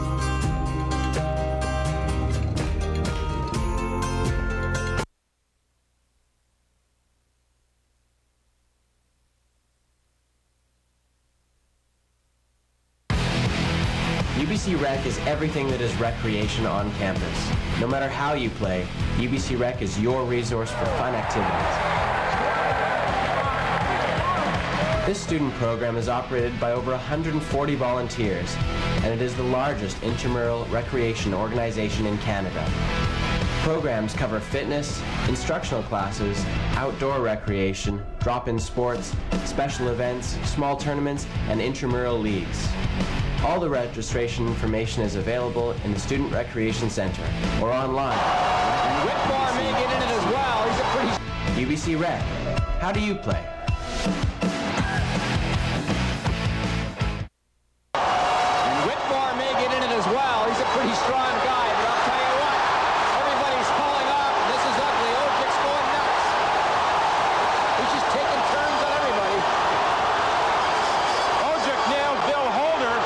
UBC Rec is everything that is recreation on campus. No matter how you play, UBC Rec is your resource for fun activities. This student program is operated by over 140 volunteers, and it is the largest intramural recreation organization in Canada. Programs cover fitness, instructional classes, outdoor recreation, drop-in sports, special events, small tournaments, and intramural leagues. All the registration information is available in the Student Recreation Center or online. And Whitmore may get in it as well. He's a pretty... UBC Rec. How do you play? And Whitmore may get in it as well. He's a pretty strong guy, but I'll tell you what. Everybody's pulling off. This is ugly. Ojik's going nuts. He's just taking turns on everybody. Ojik nailed Bill Holder.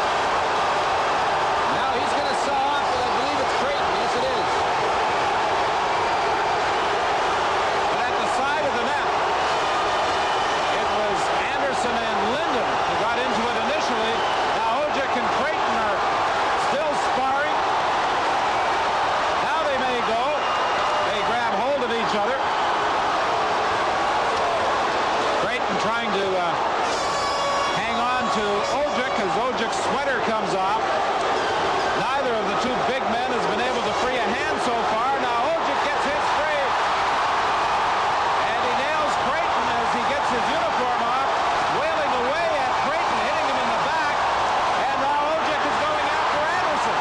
Sweater comes off. Neither of the two big men has been able to free a hand so far. Now Ojik gets his free. And he nails Creighton as he gets his uniform off. Wailing away at Creighton, hitting him in the back. And now Ojik is going after Anderson.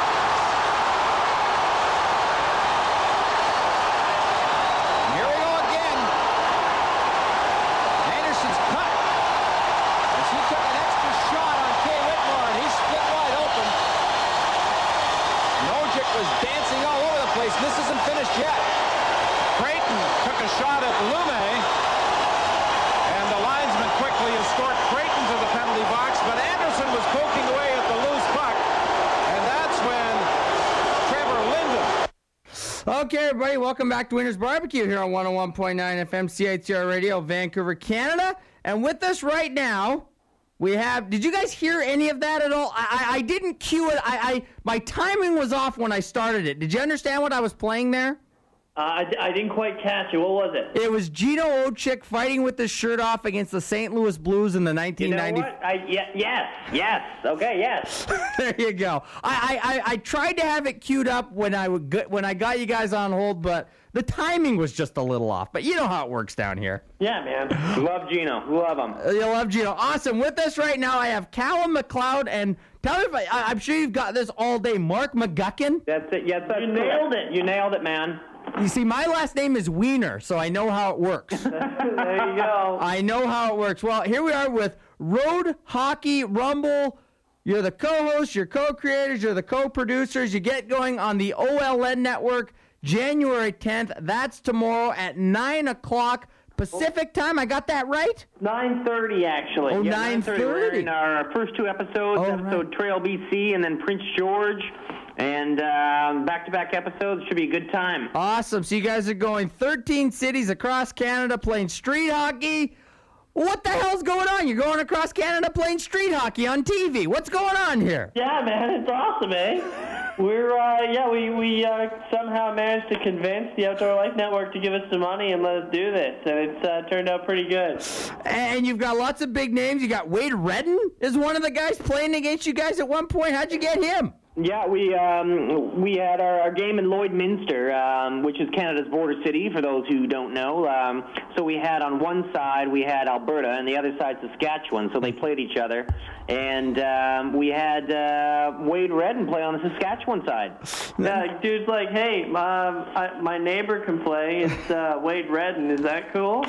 And here we go again. Anderson's cut. As he took an extra shot on Kay Whitmore, and he's split wide open. Ojik was dancing all over the place. This isn't finished yet. Creighton took a shot at Lume, and the linesman quickly escorted Creighton to the penalty box, but Anderson was poking away at the loose puck, and that's when Trevor Linden. Okay, everybody, welcome back to Winners Barbecue here on 101.9 FM CITR Radio, Vancouver, Canada. And with us right now, we have, did you guys hear any of that at all? I didn't cue it. My timing was off when I started it. Did you understand what I was playing there? I didn't quite catch it. What was it? It was Gino Ojik fighting with his shirt off against the St. Louis Blues in the 1990s. You know what? Yes. Okay, yes. There you go. I tried to have it queued up when I got you guys on hold, but the timing was just a little off. But you know how it works down here. Yeah, man. Love Gino. Love him. You love Gino. Awesome. With us right now, I have Callum McLeod, and tell me if I'm sure you've got this all day. Mark McGuckin. That's it. Yes, you nailed it. You nailed it, man. You see, my last name is Wiener, so I know how it works. There you go. I know how it works. Well, here we are with Road Hockey Rumble. You're the co-hosts, you're co-creators, you're the co-producers. You get going on the OLN network January 10th. That's tomorrow at 9 o'clock Pacific time. I got that right? 9:30, actually. Oh, yeah, 9:30. We're in our first two episodes, episode Trail BC and then Prince George. And back-to-back episodes should be a good time. Awesome. So you guys are going 13 cities across Canada playing street hockey. What the hell's going on? You're going across Canada playing street hockey on TV. What's going on here? Yeah, man, it's awesome, eh? We're we somehow managed to convince the Outdoor Life Network to give us some money and let us do this, and it's turned out pretty good. And you've got lots of big names. You got Wade Redden is one of the guys playing against you guys at one point. How'd you get him? Yeah, we had our game in Lloydminster, which is Canada's border city, for those who don't know. So we had on one side, we had Alberta, and the other side Saskatchewan, so they played each other. And we had Wade Redden play on the Saskatchewan side. Dude's like, hey, my neighbor can play. It's Wade Redden. Is that cool?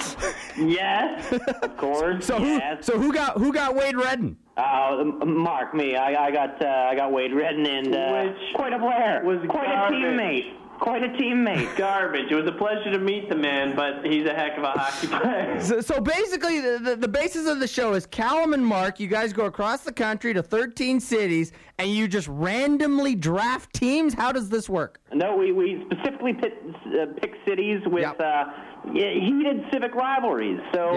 Yes, of course. So who got Wade Redden? Mark, me. I got Wade Redden, and quite a player. Was quite garbage. a teammate. Quite a teammate. Garbage. It was a pleasure to meet the man, but he's a heck of a hockey player. So basically, the basis of the show is Callum and Mark, you guys go across the country to 13 cities, and you just randomly draft teams? How does this work? No, we specifically pick cities with heated civic rivalries. So,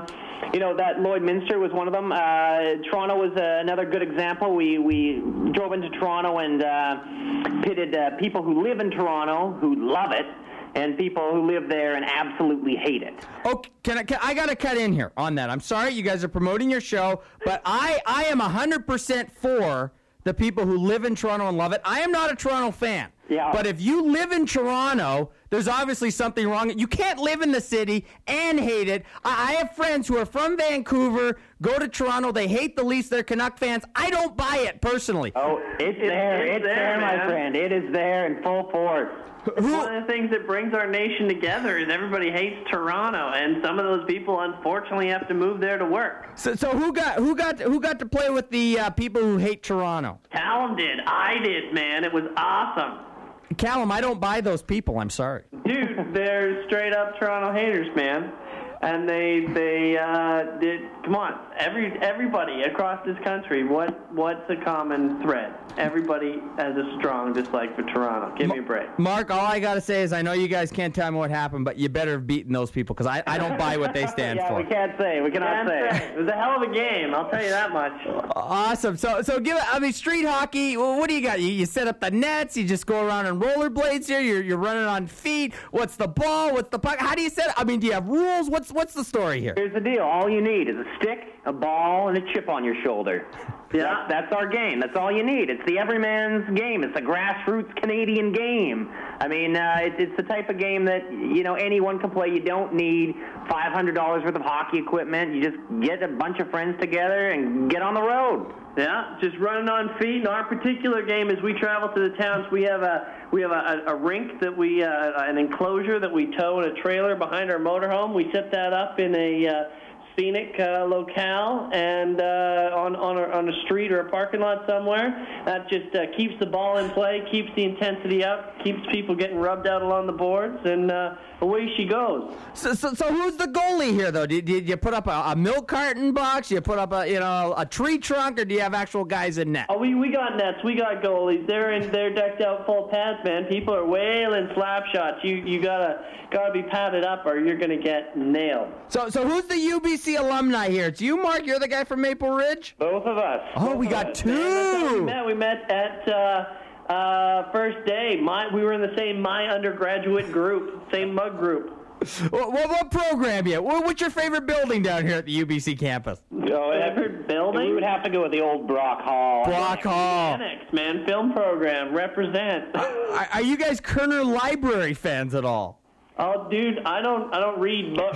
that Lloydminster was one of them. Toronto was another good example. We drove into Toronto and pitted people who live in Toronto who love it and people who live there and absolutely hate it. Oh, I got to cut in here on that. I'm sorry, you guys are promoting your show, but I am 100% for the people who live in Toronto and love it. I am not a Toronto fan. Yeah. But if you live in Toronto, there's obviously something wrong. You can't live in the city and hate it. I have friends who are from Vancouver, go to Toronto, they hate the Leafs, they're Canuck fans. I don't buy it personally. Oh, it's there. It's there, my friend. It is there in full force. One of the things that brings our nation together is everybody hates Toronto, and some of those people unfortunately have to move there to work. So who got to play with the people who hate Toronto? Callum did. I did, man. It was awesome. Callum, I don't buy those people. I'm sorry. Dude, they're straight up Toronto haters, man. And they did. Come on, everybody across this country. What's a common thread? Everybody has a strong dislike for Toronto. Give me a break. Mark, all I gotta say is I know you guys can't tell me what happened, but you better have beaten those people because I don't buy what they stand for. We can't say. We cannot say. It was a hell of a game. I'll tell you that much. Awesome. So street hockey. What do you got? You set up the nets. You just go around on rollerblades here. You're running on feet. What's the ball? What's the puck? How do you set it? I mean, do you have rules? What's the story here? Here's the deal. All you need is a stick, a ball, and a chip on your shoulder. Yeah, that's our game. That's all you need. It's the everyman's game. It's a grassroots Canadian game. I mean, it's the type of game that anyone can play. You don't need $500 worth of hockey equipment. You just get a bunch of friends together and get on the road. Yeah, just running on feet. And our particular game, as we travel to the towns, we have a rink that we an enclosure that we tow in a trailer behind our motorhome. We set that up in a scenic locale and on a street or a parking lot somewhere. That just keeps the ball in play, keeps the intensity up, keeps people getting rubbed out along the boards, and away she goes. So who's the goalie here, though? Did you put up a milk carton box? You put up a tree trunk, or do you have actual guys in net? Oh, we got nets. We got goalies. They're decked out full pads, man. People are wailing slap shots. You gotta be padded up, or you're gonna get nailed. So who's the UBC alumni here? It's you, Mark. You're the guy from Maple Ridge. Both of us. Oh, we got two. We met at first day. We were in the same undergraduate group, same mug group. What program you? What's your favorite building down here at the UBC campus? Favorite building? We would have to go with the old Brock Hall. Brock Hall. Annex, man. Film program. Represent. Are you guys Kerner Library fans at all? Oh, dude, I don't read books,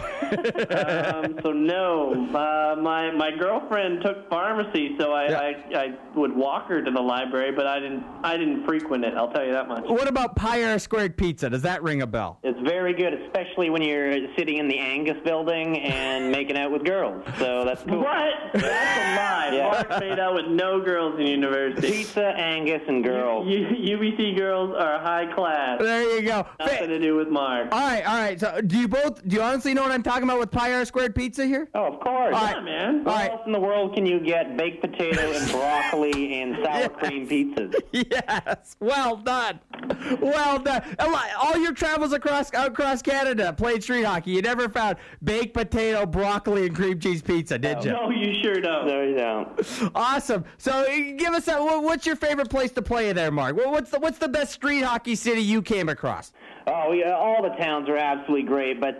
so no. My girlfriend took pharmacy, so I would walk her to the library, but I didn't frequent it. I'll tell you that much. What about Pie Squared Pizza? Does that ring a bell? It's very good, especially when you're sitting in the Angus building and making out with girls. So that's cool. What? That's a lie. Yeah. Mark made out with no girls in university. Pizza, Angus, and girls. UBC girls are high class. There you go. Nothing to do with Mark. All right. So, do you honestly know what I'm talking about with Pie Squared Pizza here? Oh, of course. Yeah, man. Where else in the world can you get baked potato and broccoli and sour cream pizzas? Yes. Well done. Well done. All your travels across Canada, played street hockey. You never found baked potato, broccoli, and cream cheese pizza, did you? No, you sure don't. No, you don't. Awesome. So give us what's your favorite place to play there, Mark? What's the best street hockey city you came across? Oh, yeah, all the towns are absolutely great, but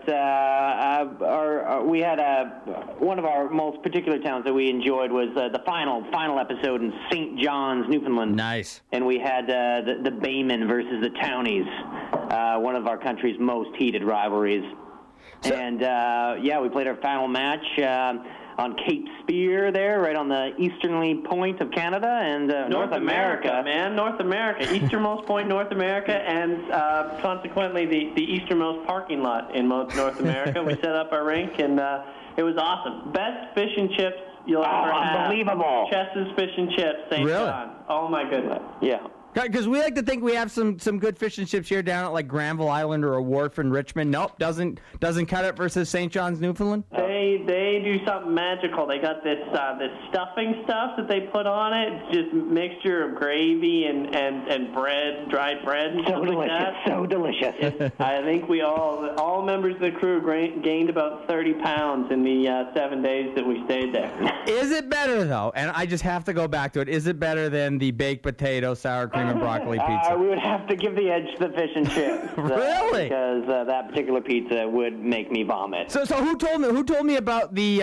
we had one of our most particular towns that we enjoyed was the final episode in St. John's, Newfoundland. Nice. And we had the Baymen versus the Townies, one of our country's most heated rivalries. And we played our final match on Cape Spear there, right on the easternly point of Canada and North America. Man, North America, easternmost point North America, and consequently the easternmost parking lot in North America. We set up our rink, and it was awesome. Best fish and chips you'll ever have. Unbelievable. Chess's Fish and Chips, St. Really? John. Oh my goodness. Yeah. Because we like to think we have some good fish and chips here down at like Granville Island or a wharf in Richmond. Nope, doesn't cut it versus St. John's, Newfoundland. They do something magical. They got this stuffing stuff that they put on it. It's just mixture of gravy and bread, dried bread, and stuff like that. So delicious. I think we all members of the crew gained about 30 pounds in the 7 days that we stayed there. Is it better though? And I just have to go back to it. Is it better than the baked potato, sour cream, and broccoli pizza? We would have to give the edge to the fish and chips. Really? Because that particular pizza would make me vomit. So who told me about the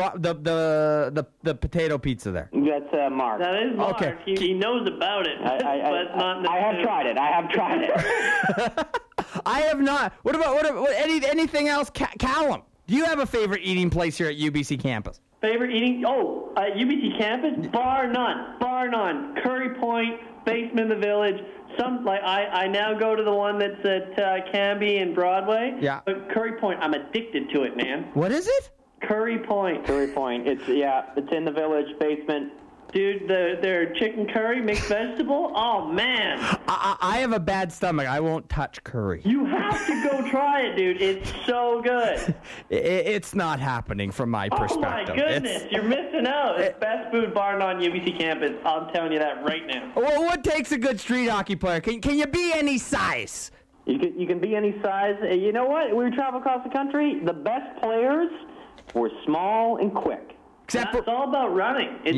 potato pizza there? That's Mark. That is Mark. Okay. He knows about it, but not. I have tried it. I have not. What about anything else? Callum, do you have a favorite eating place here at UBC campus? Favorite eating? UBC campus? Bar none. Curry Point, basement of the village. I now go to the one that's at Canby and Broadway. Yeah. But Curry Point, I'm addicted to it, man. What is it? Curry Point. It's in the village basement. Dude, their chicken curry, mixed vegetable. Oh man. I have a bad stomach. I won't touch curry. You have to go try it, dude. It's so good. It's not happening from my perspective. Oh my goodness, you're missing out. It's best food bar on UBC campus. I'm telling you that right now. Well, what takes a good street hockey player? Can you be any size? You can be any size. You know what? We travel across the country. The best players were small and quick. It's all about running. It's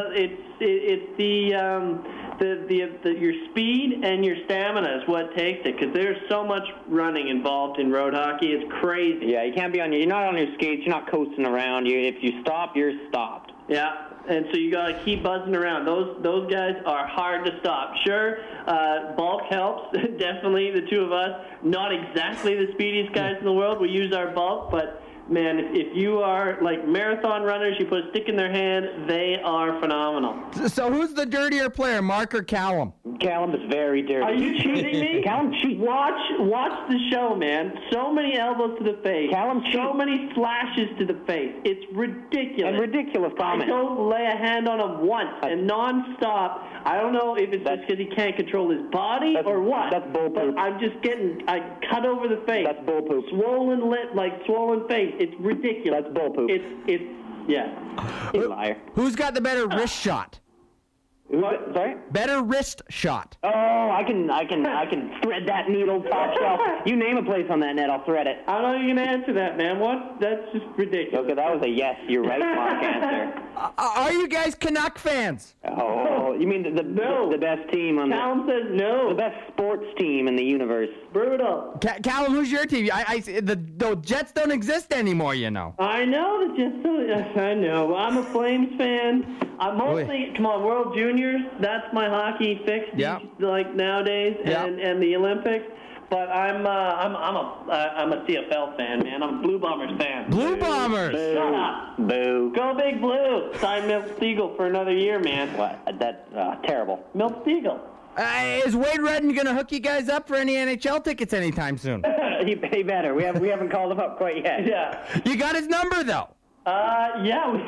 your speed and your stamina is what takes it, because there's so much running involved in road hockey. It's crazy. Yeah, you can't be you're not on your skates. You're not coasting around. If you stop, you're stopped. Yeah, and so you got to keep buzzing around. Those guys are hard to stop. Sure, bulk helps. Definitely, the two of us, not exactly the speediest guys in the world. We use our bulk, but man, if you are like marathon runners, you put a stick in their hand, they are phenomenal. So who's the dirtier player, Mark or Callum? Callum is very dirty. Are you cheating me? Callum cheats. Watch the show, man. So many elbows to the face. Callum cheats. So many slashes to the face. It's ridiculous. And ridiculous comment. I don't lay a hand on him once and nonstop. I don't know if it's just because he can't control his body or what. That's bull poop. But I'm just I cut over the face. That's bull poop. Swollen lip, like swollen face. It's ridiculous. That's bull poop. Yeah. He's a liar. Who's got the better wrist shot? Sorry? Better wrist shot. Oh, I can thread that needle top shelf. You name a place on that net, I'll thread it. I don't know if you can answer that, man. What? That's just ridiculous. Okay, that was a yes, you're right, Mark answer. Are you guys Canuck fans? Oh, you mean the best team on Callum says no. The best sports team in the universe. Brutal. Callum, who's your team? The Jets don't exist anymore, you know. I know the Jets don't. Yes, I know. I'm a Flames fan. I'm mostly, come on, World Juniors. That's my hockey fix. Yeah. Like nowadays, and the Olympics. But I'm a CFL fan, man. I'm a Blue Bombers fan. Blue Bombers. Boo. Shut up. Boo. Go Big Blue. Sign Milt Stegall for another year, man. What? That's terrible. Milt Stegall. Is Wade Redden going to hook you guys up for any NHL tickets anytime soon? He better. We haven't called him up quite yet. Yeah. You got his number though. Yeah, we do.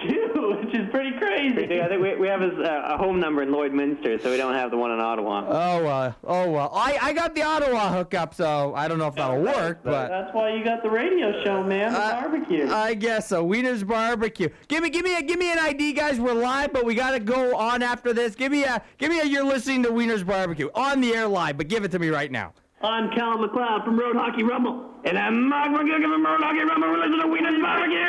which is pretty crazy. I think we have a home number in Lloydminster, so we don't have the one in Ottawa. Oh well. I got the Ottawa hookup, so I don't know if that'll work. But that's why you got the radio show, man. The barbecue. I guess so. Wiener's Barbecue. Give me an ID, guys. We're live, but we got to go on after this. Give me a. You're listening to Wiener's Barbecue on the air live, but give it to me right now. I'm Callum McLeod from Road Hockey Rumble. And I'm Mark McGugan from Road Hockey Rumble. We're listening to Wiener's Barbecue.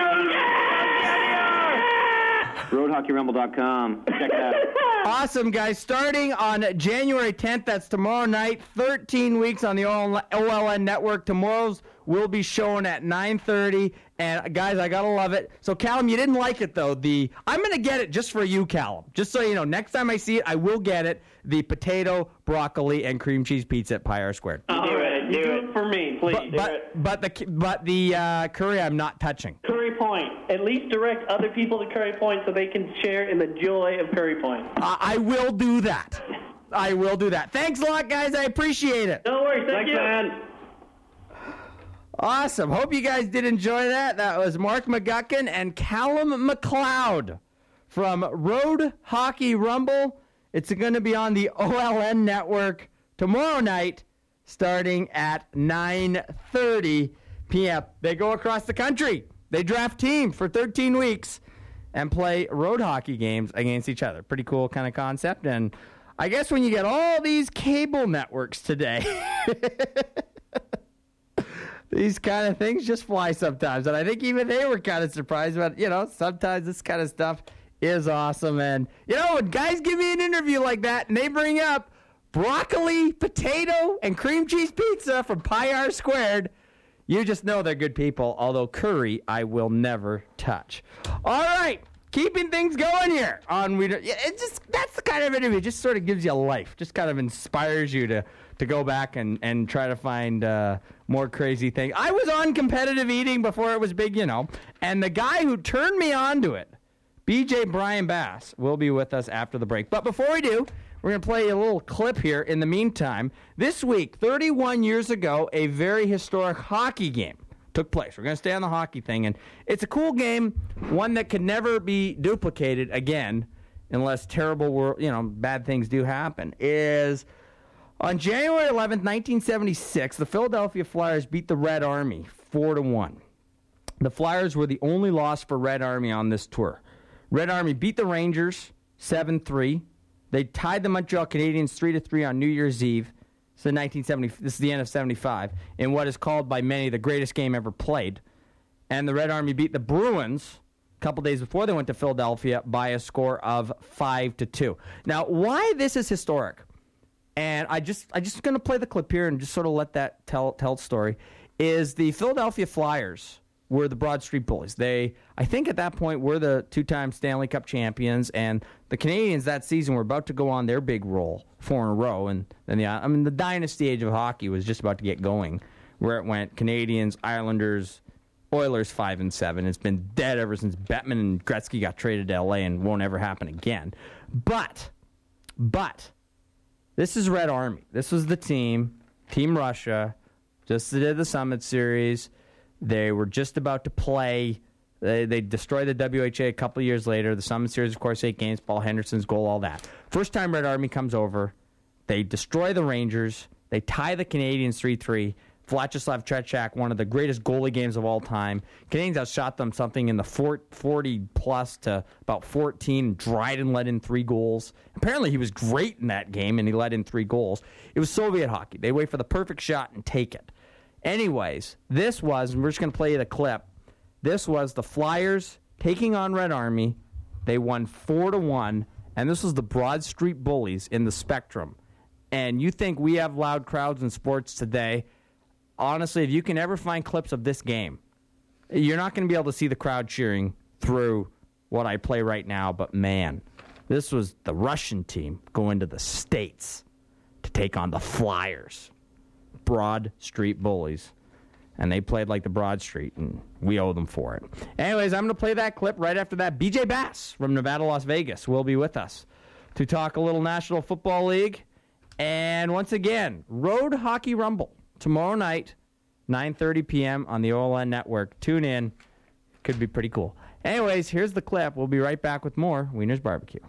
RoadHockeyRumble.com. Check that out. Awesome, guys. Starting on January 10th, that's tomorrow night, 13 weeks on the OLN network. Tomorrow's will be shown at 9:30. And, guys, I got to love it. So, Callum, you didn't like it, though. I'm going to get it just for you, Callum. Just so you know, next time I see it, I will get it. The potato, broccoli, and cream cheese pizza at Pi R Squared. Do it for me, please. But the curry, I'm not touching. Curry Point. At least direct other people to Curry Point so they can share in the joy of Curry Point. I will do that. Thanks a lot, guys. I appreciate it. No worries. Thanks, man. Awesome. Hope you guys did enjoy that. That was Mark McGuckin and Callum McLeod from Road Hockey Rumble. It's going to be on the OLN network tomorrow night starting at 9:30 p.m. They go across the country. They draft teams for 13 weeks and play road hockey games against each other. Pretty cool kind of concept. And I guess when you get all these cable networks today, these kind of things just fly sometimes. And I think even they were kind of surprised. But, sometimes this kind of stuff is awesome. And, when guys give me an interview like that and they bring up broccoli, potato, and cream cheese pizza from Pi R Squared, you just know they're good people, although curry I will never touch. All right, keeping things going here on that's the kind of interview. It just sort of gives you life. Just kind of inspires you to go back and try to find more crazy things. I was on competitive eating before it was big, and the guy who turned me on to it, BJ Brian Bass, will be with us after the break. But before we do, we're going to play a little clip here in the meantime. This week, 31 years ago, a very historic hockey game took place. We're going to stay on the hockey thing, and it's a cool game, one that can never be duplicated again unless bad things do happen, is on January 11th, 1976, the Philadelphia Flyers beat the Red Army 4-1. The Flyers were the only loss for Red Army on this tour. Red Army beat the Rangers 7-3. They tied the Montreal Canadiens 3-3 on New Year's Eve. So 1970. This is the end of 75 in what is called by many the greatest game ever played. And the Red Army beat the Bruins a couple days before they went to Philadelphia by a score of 5-2. Now, why this is historic, and I just going to play the clip here and just sort of let that tell the story, is the Philadelphia Flyers were the Broad Street Bullies. They, I think at that point, were the two-time Stanley Cup champions, and the Canadiens that season were about to go on their big roll, 4 in a row, and then the dynasty age of hockey was just about to get going, where it went Canadiens, Islanders, Oilers 5-7. It's been dead ever since Bettman and Gretzky got traded to L.A. and won't ever happen again. But this is Red Army. This was the Team Russia, just did the Summit Series. They were just about to play. They destroyed the WHA a couple of years later. The Summit Series, of course, 8 games, Paul Henderson's goal, all that. First time Red Army comes over. They destroy the Rangers. They tie the Canadiens 3-3. Vladislav Tretiak, one of the greatest goalie games of all time. Canadiens outshot them something in the 40-plus to about 14. Dryden let in 3 goals. Apparently he was great in that game, and he let in 3 goals. It was Soviet hockey. They wait for the perfect shot and take it. Anyways, this was, and we're just going to play you the clip, this was the Flyers taking on Red Army. They won 4-1, and this was the Broad Street Bullies in the Spectrum. And you think we have loud crowds in sports today. Honestly, if you can ever find clips of this game, you're not going to be able to see the crowd cheering through what I play right now, but man, this was the Russian team going to the States to take on the Flyers. Broad Street Bullies, and they played like the Broad Street, and we owe them for it. Anyways, I'm going to play that clip right after that. BJ Bass from Nevada, Las Vegas will be with us to talk a little National Football League, and once again, Road Hockey Rumble tomorrow night, 9:30 p.m. on the OLN Network. Tune in. Could be pretty cool. Anyways, here's the clip. We'll be right back with more Wiener's Barbecue.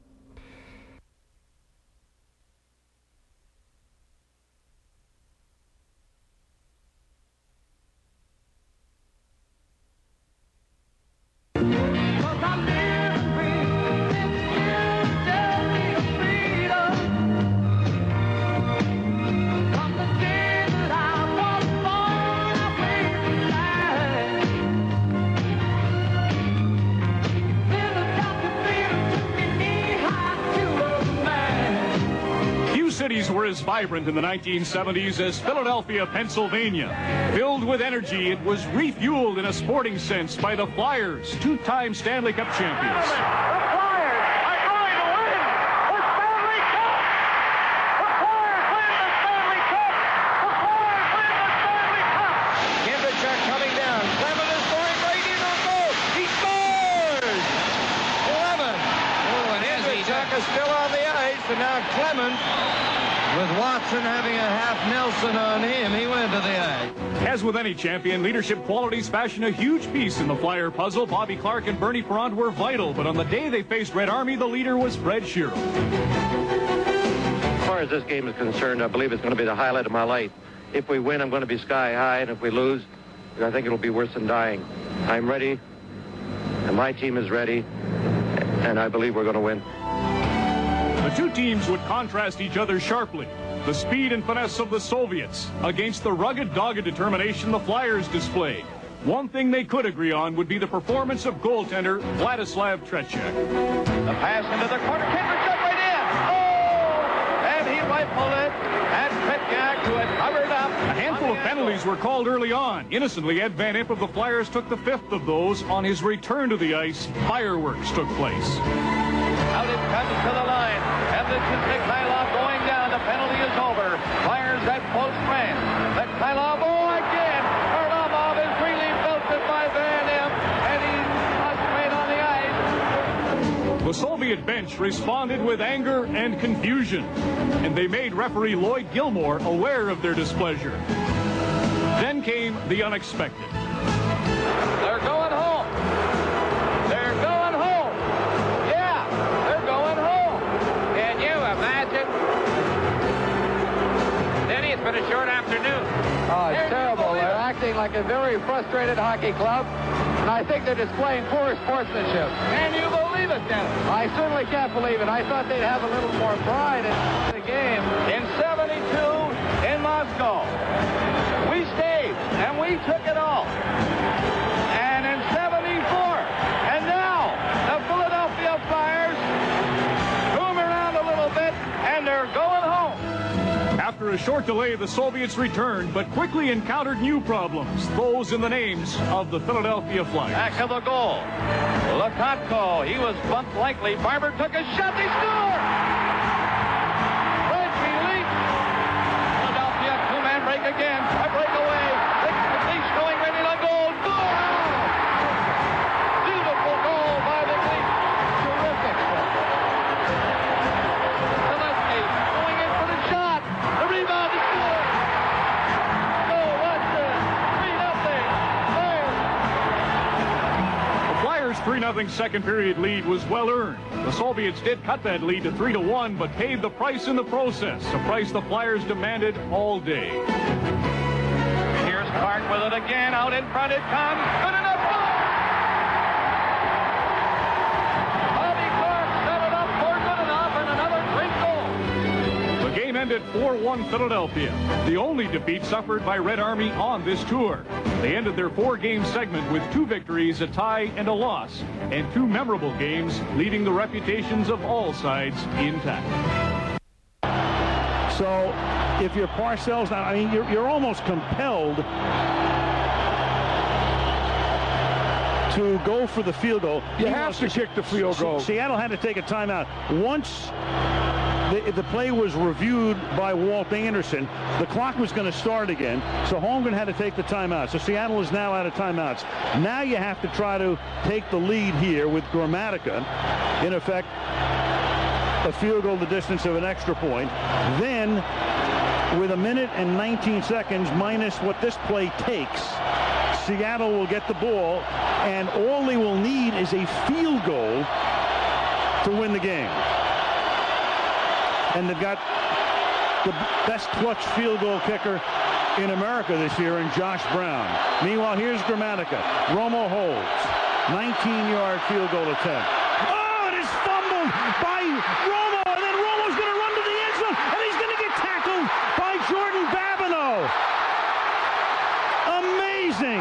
Cities were as vibrant in the 1970s as Philadelphia, Pennsylvania. Filled with energy, it was refueled in a sporting sense by the Flyers, two-time Stanley Cup champions. Still on the ice, and now Clemens, with Watson having a half Nelson on him, he went to the ice. As with any champion, leadership qualities fashion a huge piece in the Flyer puzzle. Bobby Clarke and Bernie Parent were vital, but on the day they faced Red Army, the leader was Fred Shero. As far as this game is concerned, I believe it's going to be the highlight of my life. If we win, I'm going to be sky high, and if we lose, I think it'll be worse than dying. I'm ready, and my team is ready, and I believe we're going to win. The two teams would contrast each other sharply. The speed and finesse of the Soviets against the rugged, dogged determination the Flyers displayed. One thing they could agree on would be the performance of goaltender Vladislav Tretiak. The pass into the corner, Kendrick got right in. Oh! And he rifled it, and Tretiak, who had covered up. A handful of penalties were called early on. Innocently, Ed Van Impe of the Flyers took the fifth of those. On his return to the ice, fireworks took place. Out it comes to the line, and this is Mikhailov going down. The penalty is over. Flyers at close range. Mikhailov, again. Varlamov is really belted by Van Impe, and he's straight on the ice. The Soviet bench responded with anger and confusion, and they made referee Lloyd Gilmore aware of their displeasure. Then came the unexpected. They're going home. They're going home. Yeah, they're going home. Can you imagine? Denny, it's been a short afternoon. Oh, it's terrible. They're acting like a very frustrated hockey club, and I think they're displaying poor sportsmanship. Can you believe it, Dennis? I certainly can't believe it. I thought they'd have a little more pride in the game. In 72, in Moscow, we stayed, and we took it all. And in 74, and now the Philadelphia Flyers zoom around a little bit, and they're going home. After a short delay, the Soviets returned, but quickly encountered new problems, those in the names of the Philadelphia Flyers. Back of the goal. Lakotko, he was bumped likely. Barber took a shot, they score! Reggie leaps. Philadelphia, two-man break again. A breakaway. Leafs going ready to goal. Goal! Beautiful goal by the Leafs. Terrific. Gillespie going in for the shot. The rebound is good. So what's this? 3-0. Flyers' 3-0 second period lead was well earned. The Soviets did cut that lead to 3-1, but paid the price in the process, a price the Flyers demanded all day. Here's Clarke with it again. Out in front it comes. Good enough. Bobby Clarke set it up for good enough, and another great goal. The game ended 4-1 Philadelphia, the only defeat suffered by Red Army on this tour. They ended their four-game segment with 2 victories, a tie, and a loss, and 2 memorable games, leaving the reputations of all sides intact. So, if you're Parcells now, I mean, you're almost compelled to go for the field goal. You have to kick the field goal. Seattle had to take a timeout. Once the play was reviewed by Walt Anderson, the clock was going to start again, so Holmgren had to take the timeout. So Seattle is now out of timeouts. Now you have to try to take the lead here with Gramatica. In effect, a field goal the distance of an extra point. Then, with 1 minute and 19 seconds minus what this play takes, Seattle will get the ball, and all they will need is a field goal to win the game. And they've got the best clutch field goal kicker in America this year in Josh Brown. Meanwhile, here's Gramatica. Romo holds. 19-yard field goal attempt. Oh, it is fumbled by Romo, and then Romo's going to run to the end zone, and he's going to get tackled by Jordan Babineau. Amazing.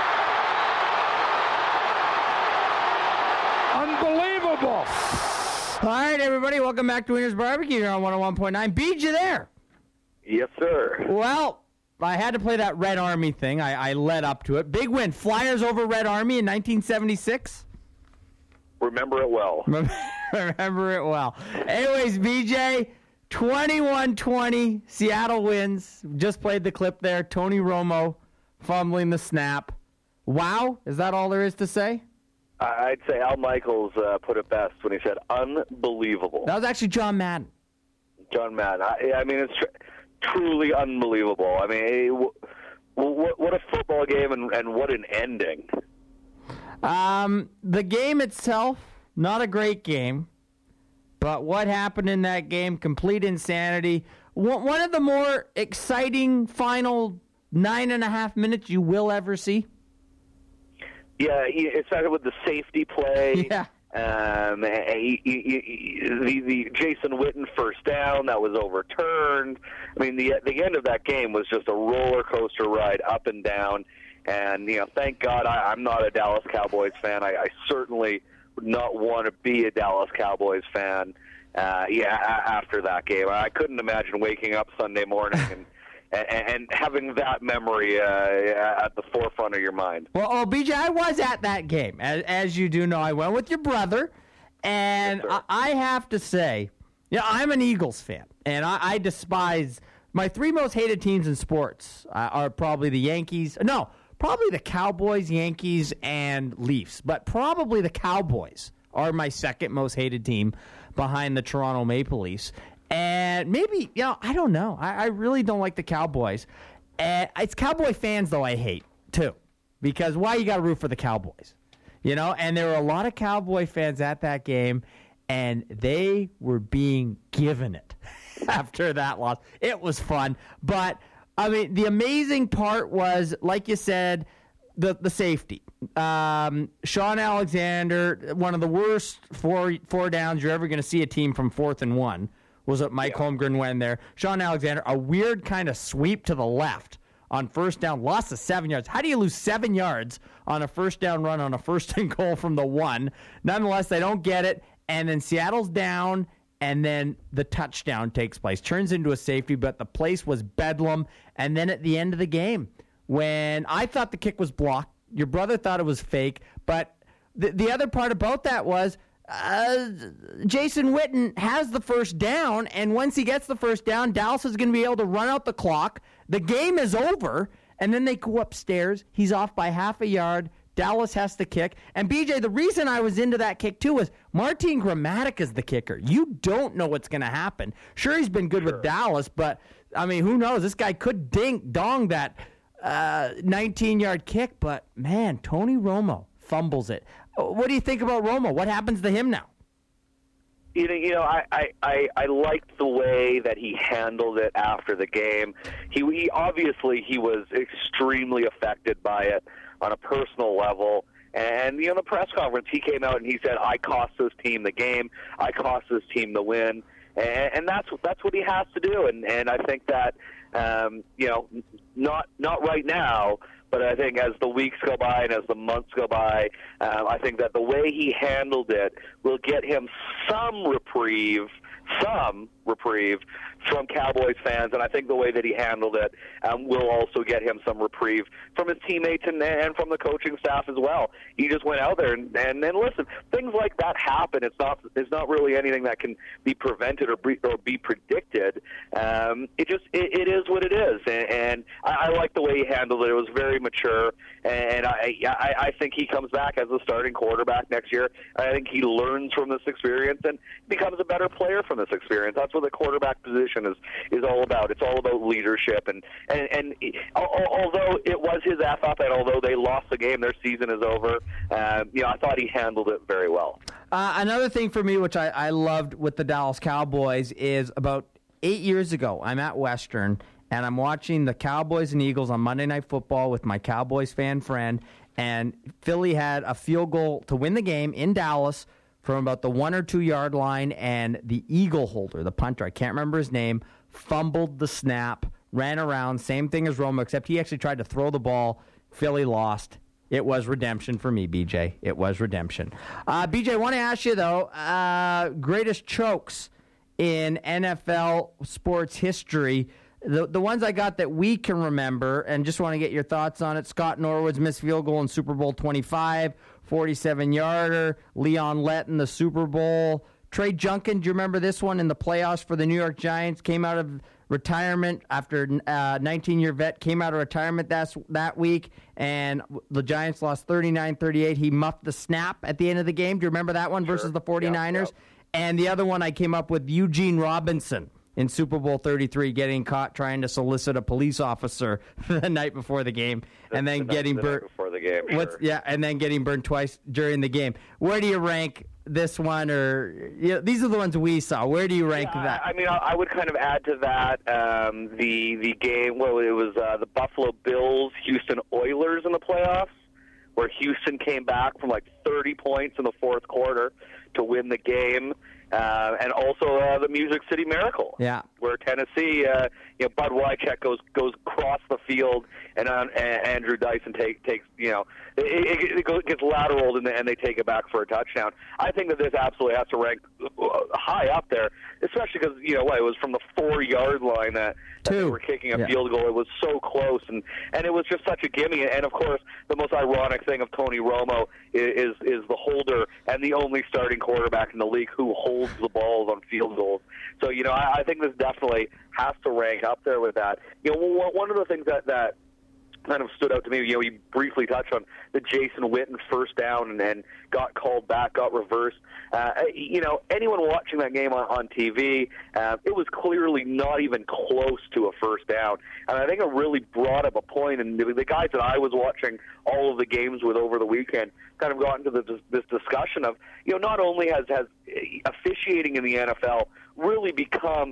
Unbelievable. All right, everybody, welcome back to Winners Barbecue here on 101.9. Beat you there. Yes, sir. Well, I had to play that Red Army thing. I led up to it. Big win. Flyers over Red Army in 1976. Remember it well. Remember it well. Anyways, BJ, 21-20. Seattle wins. Just played the clip there. Tony Romo fumbling the snap. Wow. Is that all there is to say? I'd say Al Michaels put it best when he said, unbelievable. That was actually John Madden. John Madden. I mean, it's truly unbelievable. I mean, what a football game and what an ending. The game itself, not a great game, but what happened in that game, complete insanity. One of the more exciting final 9.5 minutes you will ever see. Yeah, it started with the safety play. Yeah. The Jason Witten first down that was overturned. I mean, the end of that game was just a roller coaster ride up and down. And thank God I'm not a Dallas Cowboys fan. I certainly would not want to be a Dallas Cowboys fan. After that game, I couldn't imagine waking up Sunday morning and having that memory at the forefront of your mind. Well, BJ, I was at that game. As you do know, I went with your brother. And yes, I have to say, I'm an Eagles fan. And I despise my three most hated teams in sports are probably the Yankees. No, probably the Cowboys, Yankees, and Leafs. But probably the Cowboys are my second most hated team behind the Toronto Maple Leafs. And maybe, I don't know. I really don't like the Cowboys. And it's Cowboy fans, though, I hate, too. Because why you got to root for the Cowboys? And there were a lot of Cowboy fans at that game, and they were being given it after that loss. It was fun. But, I mean, the amazing part was, like you said, the safety. Sean Alexander, one of the worst four downs you're ever going to see a team from 4th and 1. Was what Mike Holmgren went there. Sean Alexander, a weird kind of sweep to the left on first down, lost to 7 yards. How do you lose 7 yards on a first down run on a 1st and goal from the 1? Nonetheless, they don't get it, and then Seattle's down, and then the touchdown takes place. Turns into a safety, but the place was bedlam. And then at the end of the game, when I thought the kick was blocked, your brother thought it was fake, but the other part about that was Jason Witten has the first down, and once he gets the first down, Dallas is going to be able to run out the clock. The game is over, and then they go upstairs. He's off by half a yard. Dallas has to kick. And, BJ, the reason I was into that kick, too, was Martin Gramatica's the kicker. You don't know what's going to happen. Sure, he's been good with Dallas, but, I mean, who knows? This guy could dong that 19-yard kick, but, man, Tony Romo fumbles it. What do you think about Romo? What happens to him now? I liked the way that he handled it after the game. He obviously was extremely affected by it on a personal level. And the press conference, he came out and he said, "I cost this team the game. I cost this team the win." And that's what he has to do. And I think that not right now. But I think as the weeks go by and as the months go by, I think that the way he handled it will get him some reprieve from Cowboys fans, and I think the way that he handled it will also get him some reprieve from his teammates and from the coaching staff as well. He just went out there and listen, things like that happen. It's not really anything that can be prevented or be predicted. It is what it is, and I like the way he handled it. It was very mature, and I think he comes back as a starting quarterback next year. I think he learns from this experience and becomes a better player from this experience. That's what the quarterback position organization is all about. It's all about leadership, and although it was his F up, and although they lost the game, their season is over. I thought he handled it very well. Another thing for me, which I loved with the Dallas Cowboys, is about 8 years ago, I'm at Western, and I'm watching the Cowboys and Eagles on Monday Night Football with my Cowboys fan friend, and Philly had a field goal to win the game in Dallas from about the 1 or 2 yard line, and the Eagle holder, the punter, I can't remember his name, fumbled the snap, ran around, same thing as Romo, except he actually tried to throw the ball. Philly lost. It was redemption for me, BJ. It was redemption. BJ, I want to ask you, though, greatest chokes in NFL sports history. The ones I got that we can remember, and just want to get your thoughts on it. Scott Norwood's missed field goal in Super Bowl 25, 47-yarder. Leon Lett in the Super Bowl. Trey Junkin, do you remember this one in the playoffs for the New York Giants? Came out of retirement after a 19-year vet, came out of retirement that week, and the Giants lost 39-38. He muffed the snap at the end of the game. Do you remember that one versus the 49ers? Yep. And the other one I came up with, Eugene Robinson in Super Bowl 33, getting caught trying to solicit a police officer the night before the game, and then getting burnt before the game. Sure. And then getting burned twice during the game. Where do you rank this one, or these are the ones we saw? Where do you rank that? I mean, I would kind of add to that the game. Well, it was the Buffalo Bills, Houston Oilers in the playoffs, where Houston came back from like 30 points in the fourth quarter to win the game. And also the Music City Miracle, where Tennessee, Bud Wycheck goes across the field, and Andrew Dyson takes it gets lateraled, and they take it back for a touchdown. I think that this absolutely has to rank high up there, especially because it was from the 4 yard line that they were kicking a field goal. It was so close, and it was just such a gimme. And of course, the most ironic thing of Tony Romo is the holder and the only starting quarterback in the league who holds the balls on field goals. So I think this definitely has to rank up there with that. One of the things that kind of stood out to me, you briefly touched on the Jason Witten first down and then got called back, got reversed. Anyone watching that game on TV, it was clearly not even close to a first down. And I think it really brought up a point, and the guys that I was watching all of the games with over the weekend kind of got into this discussion of, not only has officiating in the NFL really become,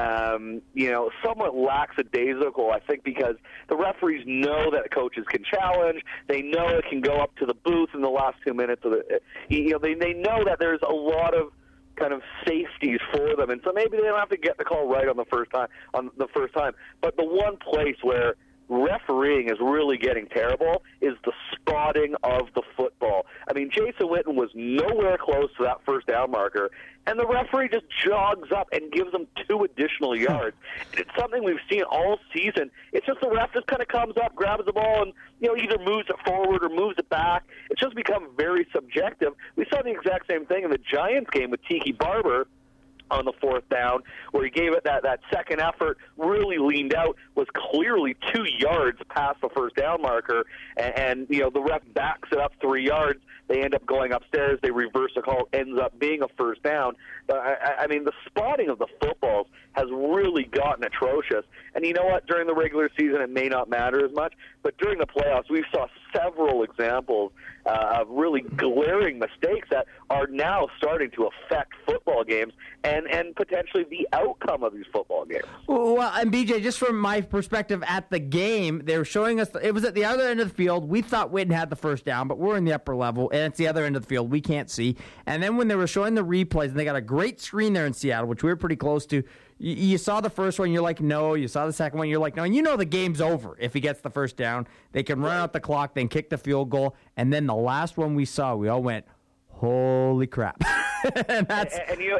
somewhat laxadaisical, I think, because the referees know that coaches can challenge. They know it can go up to the booth in the last 2 minutes of the, they know that there's a lot of kind of safeties for them, and so maybe they don't have to get the call right on the first time. But the one place where refereeing is really getting terrible is the spotting of the football. I mean, Jason Witten was nowhere close to that first down marker, and the referee just jogs up and gives them 2 additional yards. It's something we've seen all season. It's just the ref just kind of comes up, grabs the ball, and either moves it forward or moves it back. It's just become very subjective. We saw the exact same thing in the Giants game with Tiki Barber on the fourth down, where he gave it that second effort, really leaned out, was clearly 2 yards past the first down marker, and the ref backs it up 3 yards. They end up going upstairs. They reverse the call. Ends up being a first down. I mean, the spotting of the footballs has really gotten atrocious. And you know what? During the regular season, it may not matter as much. But during the playoffs, we saw several examples of really glaring mistakes that are now starting to affect football games and potentially the outcome of these football games. Well, and BJ, just from my perspective at the game, they were showing us, it was at the other end of the field. We thought Witten had the first down, but we're in the upper level, and it's the other end of the field. We can't see. And then when they were showing the replays, and they got a great screen there in Seattle, which we were pretty close to, you saw the first one, you're like, no. You saw the second one, you're like, no. And the game's over if he gets the first down. They can run out the clock, then kick the field goal. And then the last one we saw, we all went, holy crap. and that's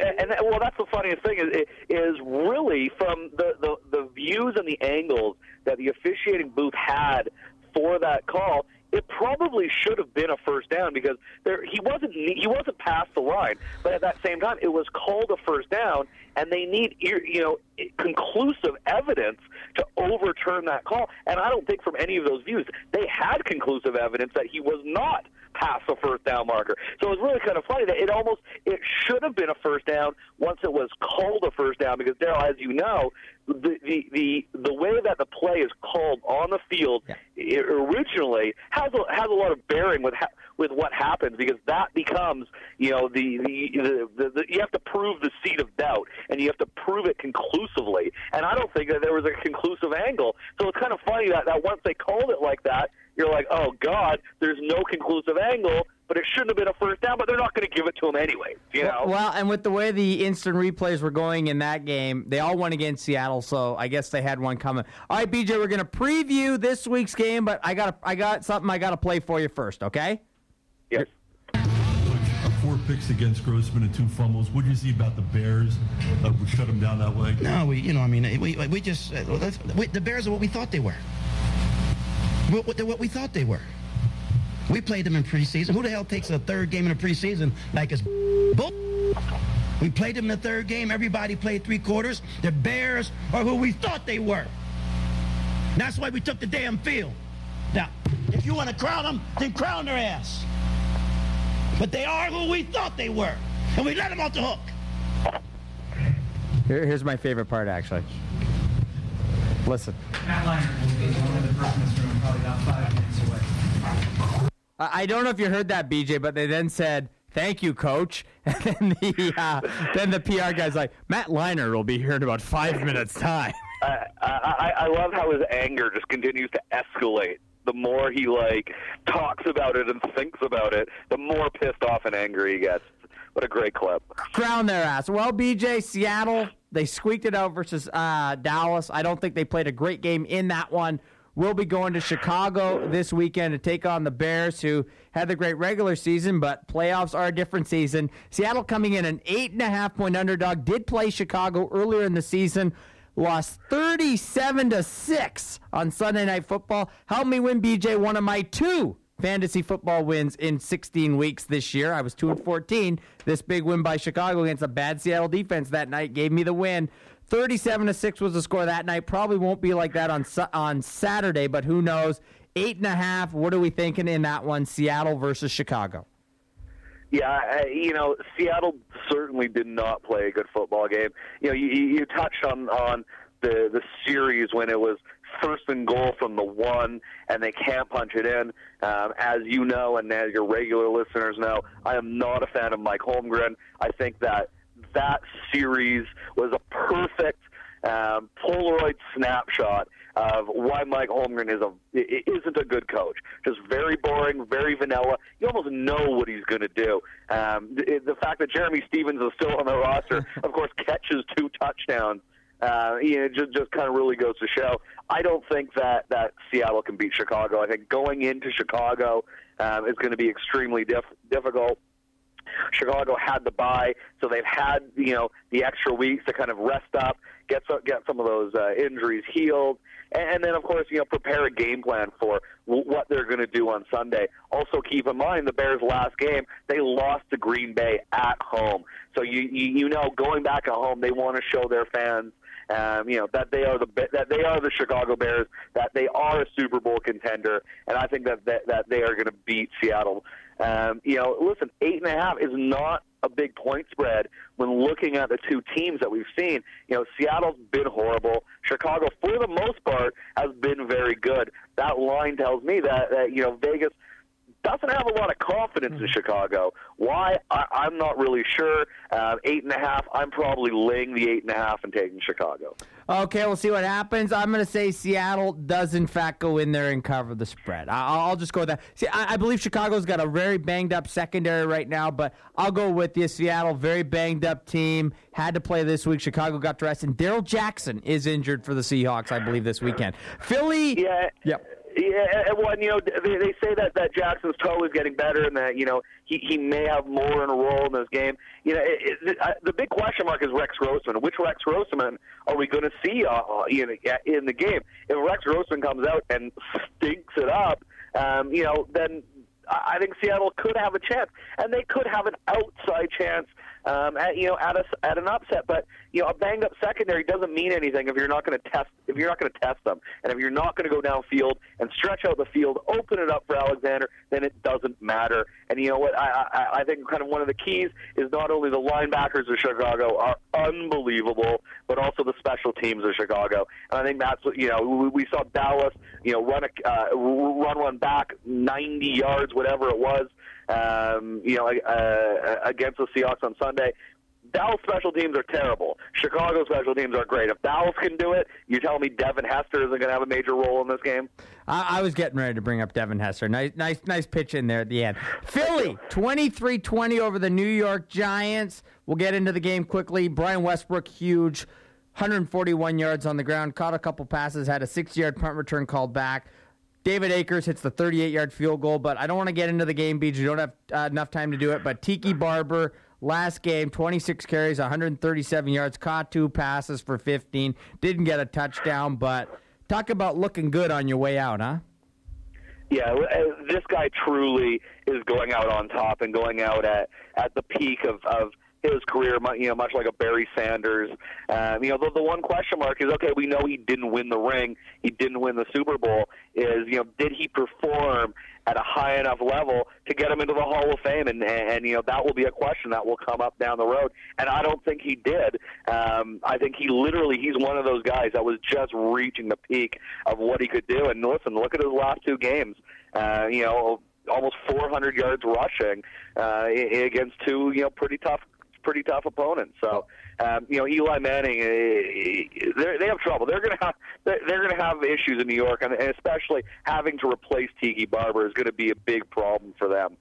the funniest thing is really from the views and the angles that the officiating booth had for that call, it probably should have been a first down because he wasn't past the line. But at that same time, it was called a first down, and they need conclusive evidence to overturn that call. And I don't think from any of those views they had conclusive evidence that he was not past the first down marker. So it was really kind of funny that it should have been a first down once it was called a first down, because Daryl, as you know, the way that the play is called on the field originally has a lot of bearing with what happens, because that becomes, you know, you have to prove the seed of doubt, and you have to prove it conclusively. And I don't think that there was a conclusive angle. So it's kind of funny that once they called it like that, you're like, oh God, there's no conclusive angle. But it shouldn't have been a first down, but they're not going to give it to him anyway. You know? Well, and with the way the instant replays were going in that game, they all went against Seattle, so I guess they had one coming. All right, BJ, we're going to preview this week's game, but I got something I got to play for you first, okay? Yes. 4 picks against Grossman and 2 fumbles. What do you see about the Bears that would shut them down that way? No, we just the Bears are what we thought they were. What we thought they were. We played them in preseason. Who the hell takes a third game in a preseason like it's bull? We played them in the third game. Everybody played 3 quarters. The Bears are who we thought they were. That's why we took the damn field. Now, if you want to crown them, then crown their ass. But they are who we thought they were, and we let them off the hook. Here's my favorite part, actually. Listen. Matt Leinart will be one of the person in this room, probably about 5 minutes away. I don't know if you heard that, BJ, but they then said, "Thank you, Coach." And then the PR guy's like, "Matt Leinart will be here in about 5 minutes' time." I love how his anger just continues to escalate. The more he talks about it and thinks about it, the more pissed off and angry he gets. What a great clip. Crown their ass. Well, BJ, Seattle, they squeaked it out versus Dallas. I don't think they played a great game in that one. We'll be going to Chicago this weekend to take on the Bears, who had the great regular season, but playoffs are a different season. Seattle coming in an 8.5-point underdog, did play Chicago earlier in the season, lost 37-6 on Sunday Night Football. Help me win, BJ, one of my 2 fantasy football wins in 16 weeks this year. I was 2-14. This big win by Chicago against a bad Seattle defense that night gave me the win. 37-6 was the score that night. Probably won't be like that on Saturday, but who knows? 8.5. What are we thinking in that one? Seattle versus Chicago. Yeah, Seattle certainly did not play a good football game. You know, you touched on the series when it was 1st and goal from the 1, and they can't punch it in. As you know, and as your regular listeners know, I am not a fan of Mike Holmgren. I think that series was a perfect Polaroid snapshot of why Mike Holmgren isn't a good coach. Just very boring, very vanilla. You almost know what he's going to do. The fact that Jeremy Stevens is still on the roster, of course, catches 2 touchdowns, just kind of really goes to show. I don't think that Seattle can beat Chicago. I think going into Chicago is going to be extremely difficult. Chicago had the bye, so they've had the extra weeks to kind of rest up, get some of those injuries healed, and then of course prepare a game plan for what they're going to do on Sunday. Also keep in mind the Bears' last game, they lost to Green Bay at home, so you know going back at home they want to show their fans that they are the Chicago Bears, that they are a Super Bowl contender, and I think that they are going to beat Seattle. Listen, 8.5 is not a big point spread when looking at the 2 teams that we've seen. Seattle's been horrible. Chicago, for the most part, has been very good. That line tells me that Vegas doesn't have a lot of confidence in Chicago. Why? I'm not really sure. 8.5, I'm probably laying the 8.5 and taking Chicago. Okay, we'll see what happens. I'm going to say Seattle does, in fact, go in there and cover the spread. I'll just go with that. See, I believe Chicago's got a very banged-up secondary right now, but I'll go with you. Seattle, very banged-up team. Had to play this week. Chicago got to rest, and Darrell Jackson is injured for the Seahawks, I believe, this weekend. Philly. Yeah. Yep. Yeah, well, they say that Jackson's toe is getting better, and that he may have more in a role in this game. The big question mark is Rex Grossman. Which Rex Grossman are we going to see in the game? If Rex Grossman comes out and stinks it up, then I think Seattle could have a chance, and they could have an outside chance at an upset. But a banged up secondary doesn't mean anything if you're not going to test them, and if you're not going to go downfield and stretch out the field, open it up for Alexander, then it doesn't matter. And you know what? I think kind of one of the keys is not only the linebackers of Chicago are unbelievable, but also the special teams of Chicago. And I think that's what we saw Dallas run one back 90 yards, whatever it was, against the Seahawks on Sunday. Dallas special teams are terrible. Chicago special teams are great. If Dallas can do it, you're telling me Devin Hester isn't going to have a major role in this game? I was getting ready to bring up Devin Hester. Nice pitch in there at the end. Philly, 23-20 over the New York Giants. We'll get into the game quickly. Brian Westbrook, huge, 141 yards on the ground, caught a couple passes, had a 6-yard punt return called back. David Akers hits the 38-yard field goal, but I don't want to get into the game, Beach. You don't have enough time to do it, but Tiki Barber, last game, 26 carries, 137 yards, caught 2 passes for 15, didn't get a touchdown, but talk about looking good on your way out, huh? Yeah, this guy truly is going out on top and going out at the peak of his career, much like a Barry Sanders. The one question mark is, okay, we know he didn't win the ring, he didn't win the Super Bowl, is, did he perform at a high enough level to get him into the Hall of Fame? And that will be a question that will come up down the road. And I don't think he did. I think he's one of those guys that was just reaching the peak of what he could do. And listen, look at his last 2 games. Almost 400 yards rushing against 2, pretty tough opponents. So, Eli Manning, they have trouble. They're going to have issues in New York, and especially having to replace Tiki Barber is going to be a big problem for them.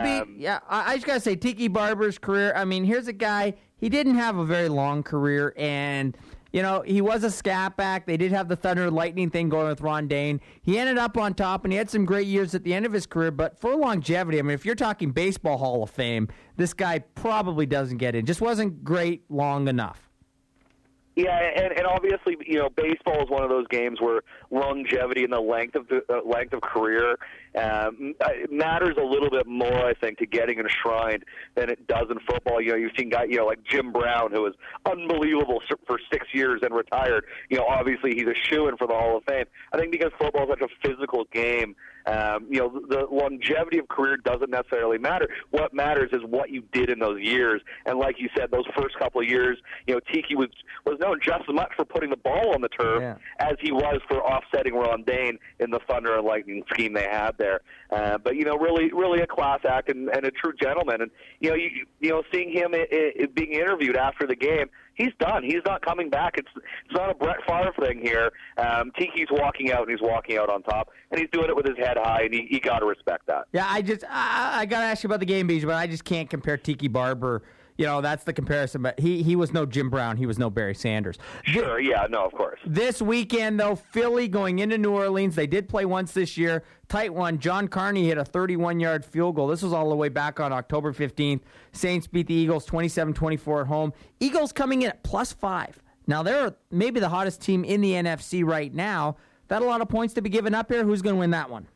I just got to say, Tiki Barber's career, here's a guy, he didn't have a very long career, and he was a scat back. They did have the Thunder and Lightning thing going with Ron Dane. He ended up on top, and he had some great years at the end of his career. But for longevity, if you're talking baseball Hall of Fame, this guy probably doesn't get in. Just wasn't great long enough. Yeah, and obviously, baseball is one of those games where longevity and the length of career matters a little bit more, I think, to getting enshrined than it does in football. You've seen guys, like Jim Brown, who was unbelievable for 6 years and retired. Obviously, he's a shoo-in for the Hall of Fame. I think because football is such a physical game, the longevity of career doesn't necessarily matter. What matters is what you did in those years. And like you said, those first couple of years, Tiki was known just as much for putting the ball on the turf as he was for offsetting Ron Dane in the Thunder and Lightning scheme they had there. But really a class act and a true gentleman. And seeing him being interviewed after the game, he's done. He's not coming back. It's not a Brett Favre thing here. Tiki's walking out, and he's walking out on top, and he's doing it with his head high, and you got to respect that. Yeah, I got to ask you about the game, Beach, but I just can't compare Tiki Barber. That's the comparison, but he was no Jim Brown. He was no Barry Sanders. Sure, yeah, no, of course. This weekend, though, Philly going into New Orleans. They did play once this year. Tight one. John Carney hit a 31-yard field goal. This was all the way back on October 15th. Saints beat the Eagles 27-24 at home. Eagles coming in at +5. Now, they're maybe the hottest team in the NFC right now. That a lot of points to be given up here? Who's going to win that one?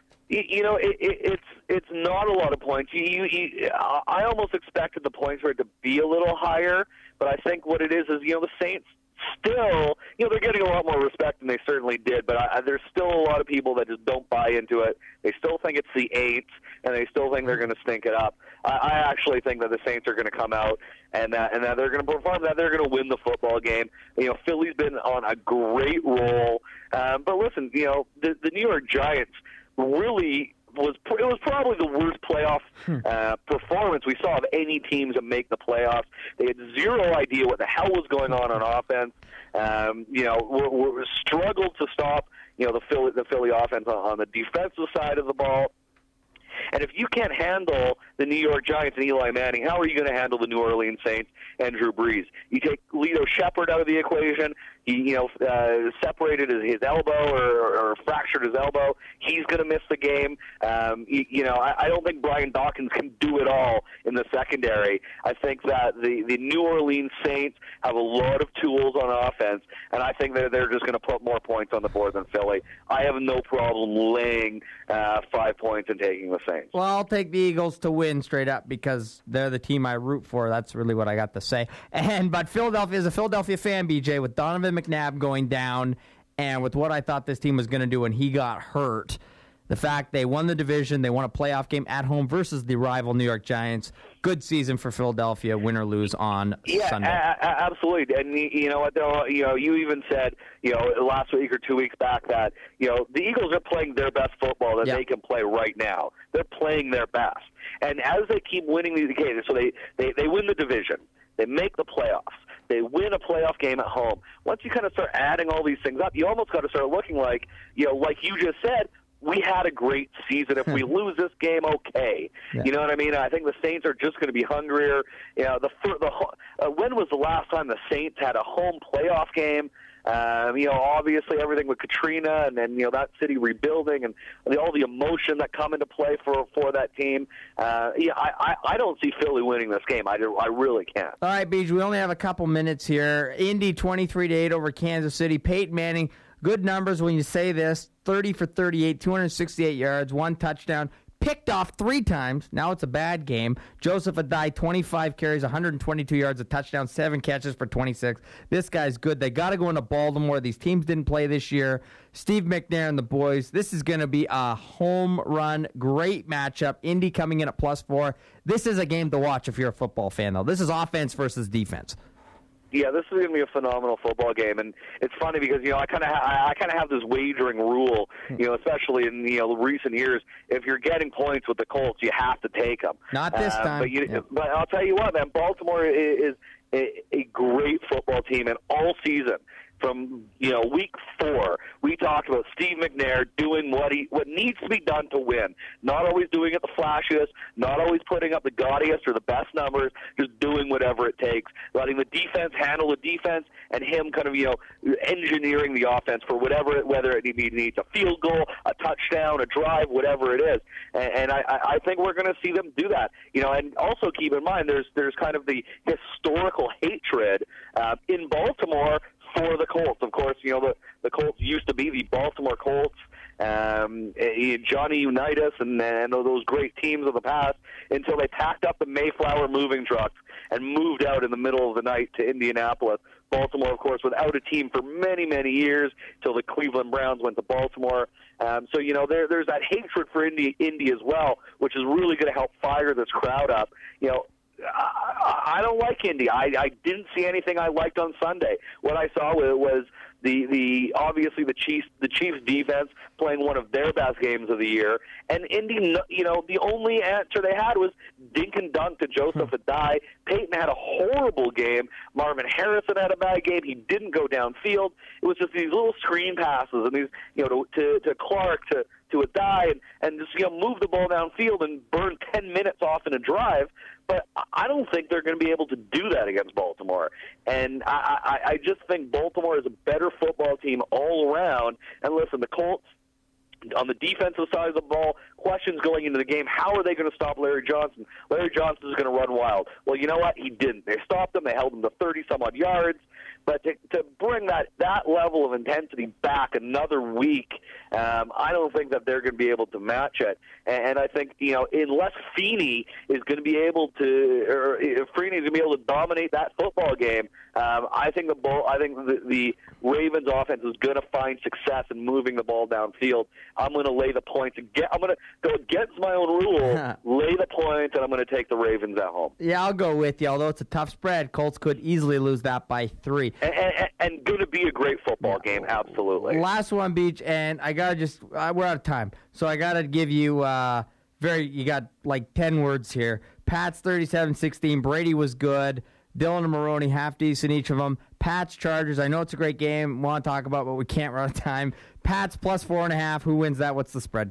It's not a lot of points. I almost expected the points for it to be a little higher, but I think what it is the Saints still, they're getting a lot more respect than they certainly did, but there's still a lot of people that just don't buy into it. They still think it's the Aints, and they still think they're going to stink it up. I actually think that the Saints are going to come out and that they're going to perform, that they're going to win the football game. Philly's been on a great roll, but listen, the New York Giants really was probably the worst playoff performance we saw of any teams that make the playoffs. They had zero idea what the hell was going on offense. Struggled to stop the Philly offense on the defensive side of the ball. And if you can't handle the New York Giants and Eli Manning, how are you going to handle the New Orleans Saints and Drew Brees? You take Lito Shepherd out of the equation. He, separated his elbow or fractured his elbow. He's going to miss the game. I don't think Brian Dawkins can do it all in the secondary. I think that the New Orleans Saints have a lot of tools on offense, and I think that they're just going to put more points on the board than Philly. I have no problem laying 5 points and taking the Saints. Well, I'll take the Eagles to win straight up because they're the team I root for. That's really what I got to say. But Philadelphia is a Philadelphia fan, BJ, with Donovan McNabb going down and with what I thought this team was going to do when he got hurt. The fact they won the division, they won a playoff game at home versus the rival New York Giants. Good season for Philadelphia, win or lose on Sunday. Absolutely. And you know what, though? You even said, last week or 2 weeks back that, the Eagles are playing their best football that they can play right now. They're playing their best. And as they keep winning these games, so they win the division. They make the playoffs. They win a playoff game at home. Once you kind of start adding all these things up, you almost got to start looking like, like you just said, we had a great season. If we lose this game, okay. Yeah. You know what I mean? I think the Saints are just going to be hungrier. When was the last time the Saints had a home playoff game? Obviously everything with Katrina and then, that city rebuilding and all the emotion that come into play for that team. I don't see Philly winning this game. I really can't. All right, Beej, we only have a couple minutes here. Indy 23-8 over Kansas City. Peyton Manning, good numbers when you say this. 30 for 38, 268 yards, 1 touchdown. Picked off 3 times. Now it's a bad game. Joseph Adai, 25 carries, 122 yards, a touchdown, 7 catches for 26. This guy's good. They got to go into Baltimore. These teams didn't play this year. Steve McNair and the boys. This is going to be a home run. Great matchup. Indy coming in at +4. This is a game to watch if you're a football fan, though. This is offense versus defense. Yeah, this is going to be a phenomenal football game, and it's funny because I kind of have this wagering rule, especially in recent years. If you're getting points with the Colts, you have to take them. Not this time. But I'll tell you what, man, Baltimore is a great football team, and all season. From week 4, we talked about Steve McNair doing what needs to be done to win. Not always doing it the flashiest, not always putting up the gaudiest or the best numbers, just doing whatever it takes, letting the defense handle the defense, and him kind of engineering the offense for whether it needs a field goal, a touchdown, a drive, whatever it is. And I think we're going to see them do that. And also keep in mind there's kind of the historical hatred in Baltimore for the Colts. Of course, the Colts used to be the Baltimore Colts, Johnny Unitas and those great teams of the past until they packed up the Mayflower moving trucks and moved out in the middle of the night to Indianapolis. Baltimore, of course, without a team for many, many years till the Cleveland Browns went to Baltimore. So, there's that hatred for Indy as well, which is really going to help fire this crowd up. I don't like Indy. I didn't see anything I liked on Sunday. What I saw was obviously the Chiefs defense playing one of their best games of the year, and Indy, the only answer they had was dink and dunk to Joseph Adai. Peyton had a horrible game. Marvin Harrison had a bad game. He didn't go downfield. It was just these little screen passes and these, to Clark to Adai and just move the ball downfield and burn 10 minutes off in a drive. But I don't think they're going to be able to do that against Baltimore. And I just think Baltimore is a better football team all around. And listen, the Colts, on the defensive side of the ball, questions going into the game, how are they going to stop Larry Johnson? Larry Johnson is going to run wild. Well, you know what? He didn't. They stopped him. They held him to 30-some-odd yards. But to bring that level of intensity back another week, I don't think that they're going to be able to match it. And I think, unless Feeney is going to be able to, or if Feeney is going to be able to dominate that football game, I think the Ravens offense is going to find success in moving the ball downfield. I'm going to lay the points. I'm going to go against my own rule, lay the points, and I'm going to take the Ravens at home. Yeah, I'll go with you. Although it's a tough spread, Colts could easily lose that by 3. And going to be a great football game, absolutely. Last one, Beach, and I got to we're out of time, so I got to give you you got like 10 words here. Pats 37-16, Brady was good. Dylan and Maroney, half decent each of them. Pats, Chargers, I know it's a great game, want to talk about, but we can't run out of time. Pats +4.5, who wins that? What's the spread?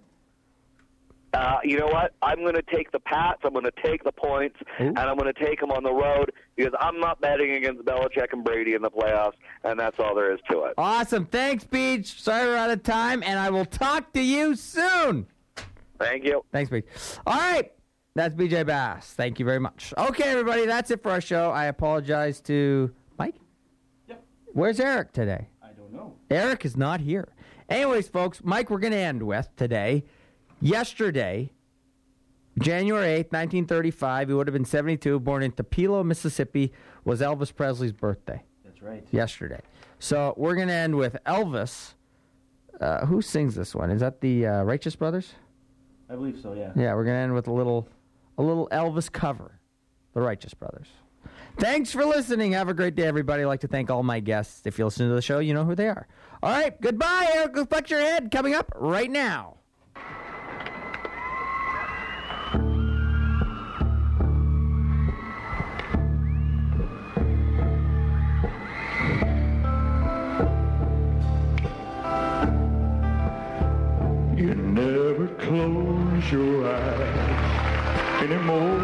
You know what? I'm going to take the Pats. I'm going to take the points, and I'm going to take them on the road because I'm not betting against Belichick and Brady in the playoffs, and that's all there is to it. Awesome. Thanks, Beach. Sorry we're out of time, and I will talk to you soon. Thank you. Thanks, Beach. All right. That's BJ Bass. Thank you very much. Okay, everybody, that's it for our show. I apologize to Mike. Yep. Where's Eric today? I don't know. Eric is not here. Anyways, folks, Mike, we're going to end with today. Yesterday, January 8th, 1935, he would have been 72, born in Tupelo, Mississippi, was Elvis Presley's birthday. That's right. Yesterday. So we're going to end with Elvis. Who sings this one? Is that the Righteous Brothers? I believe so, yeah. Yeah, we're going to end with a little Elvis cover, the Righteous Brothers. Thanks for listening. Have a great day, everybody. I'd like to thank all my guests. If you listen to the show, you know who they are. All right, goodbye. Eric Flex Your Head coming up right now. You never close your eyes anymore.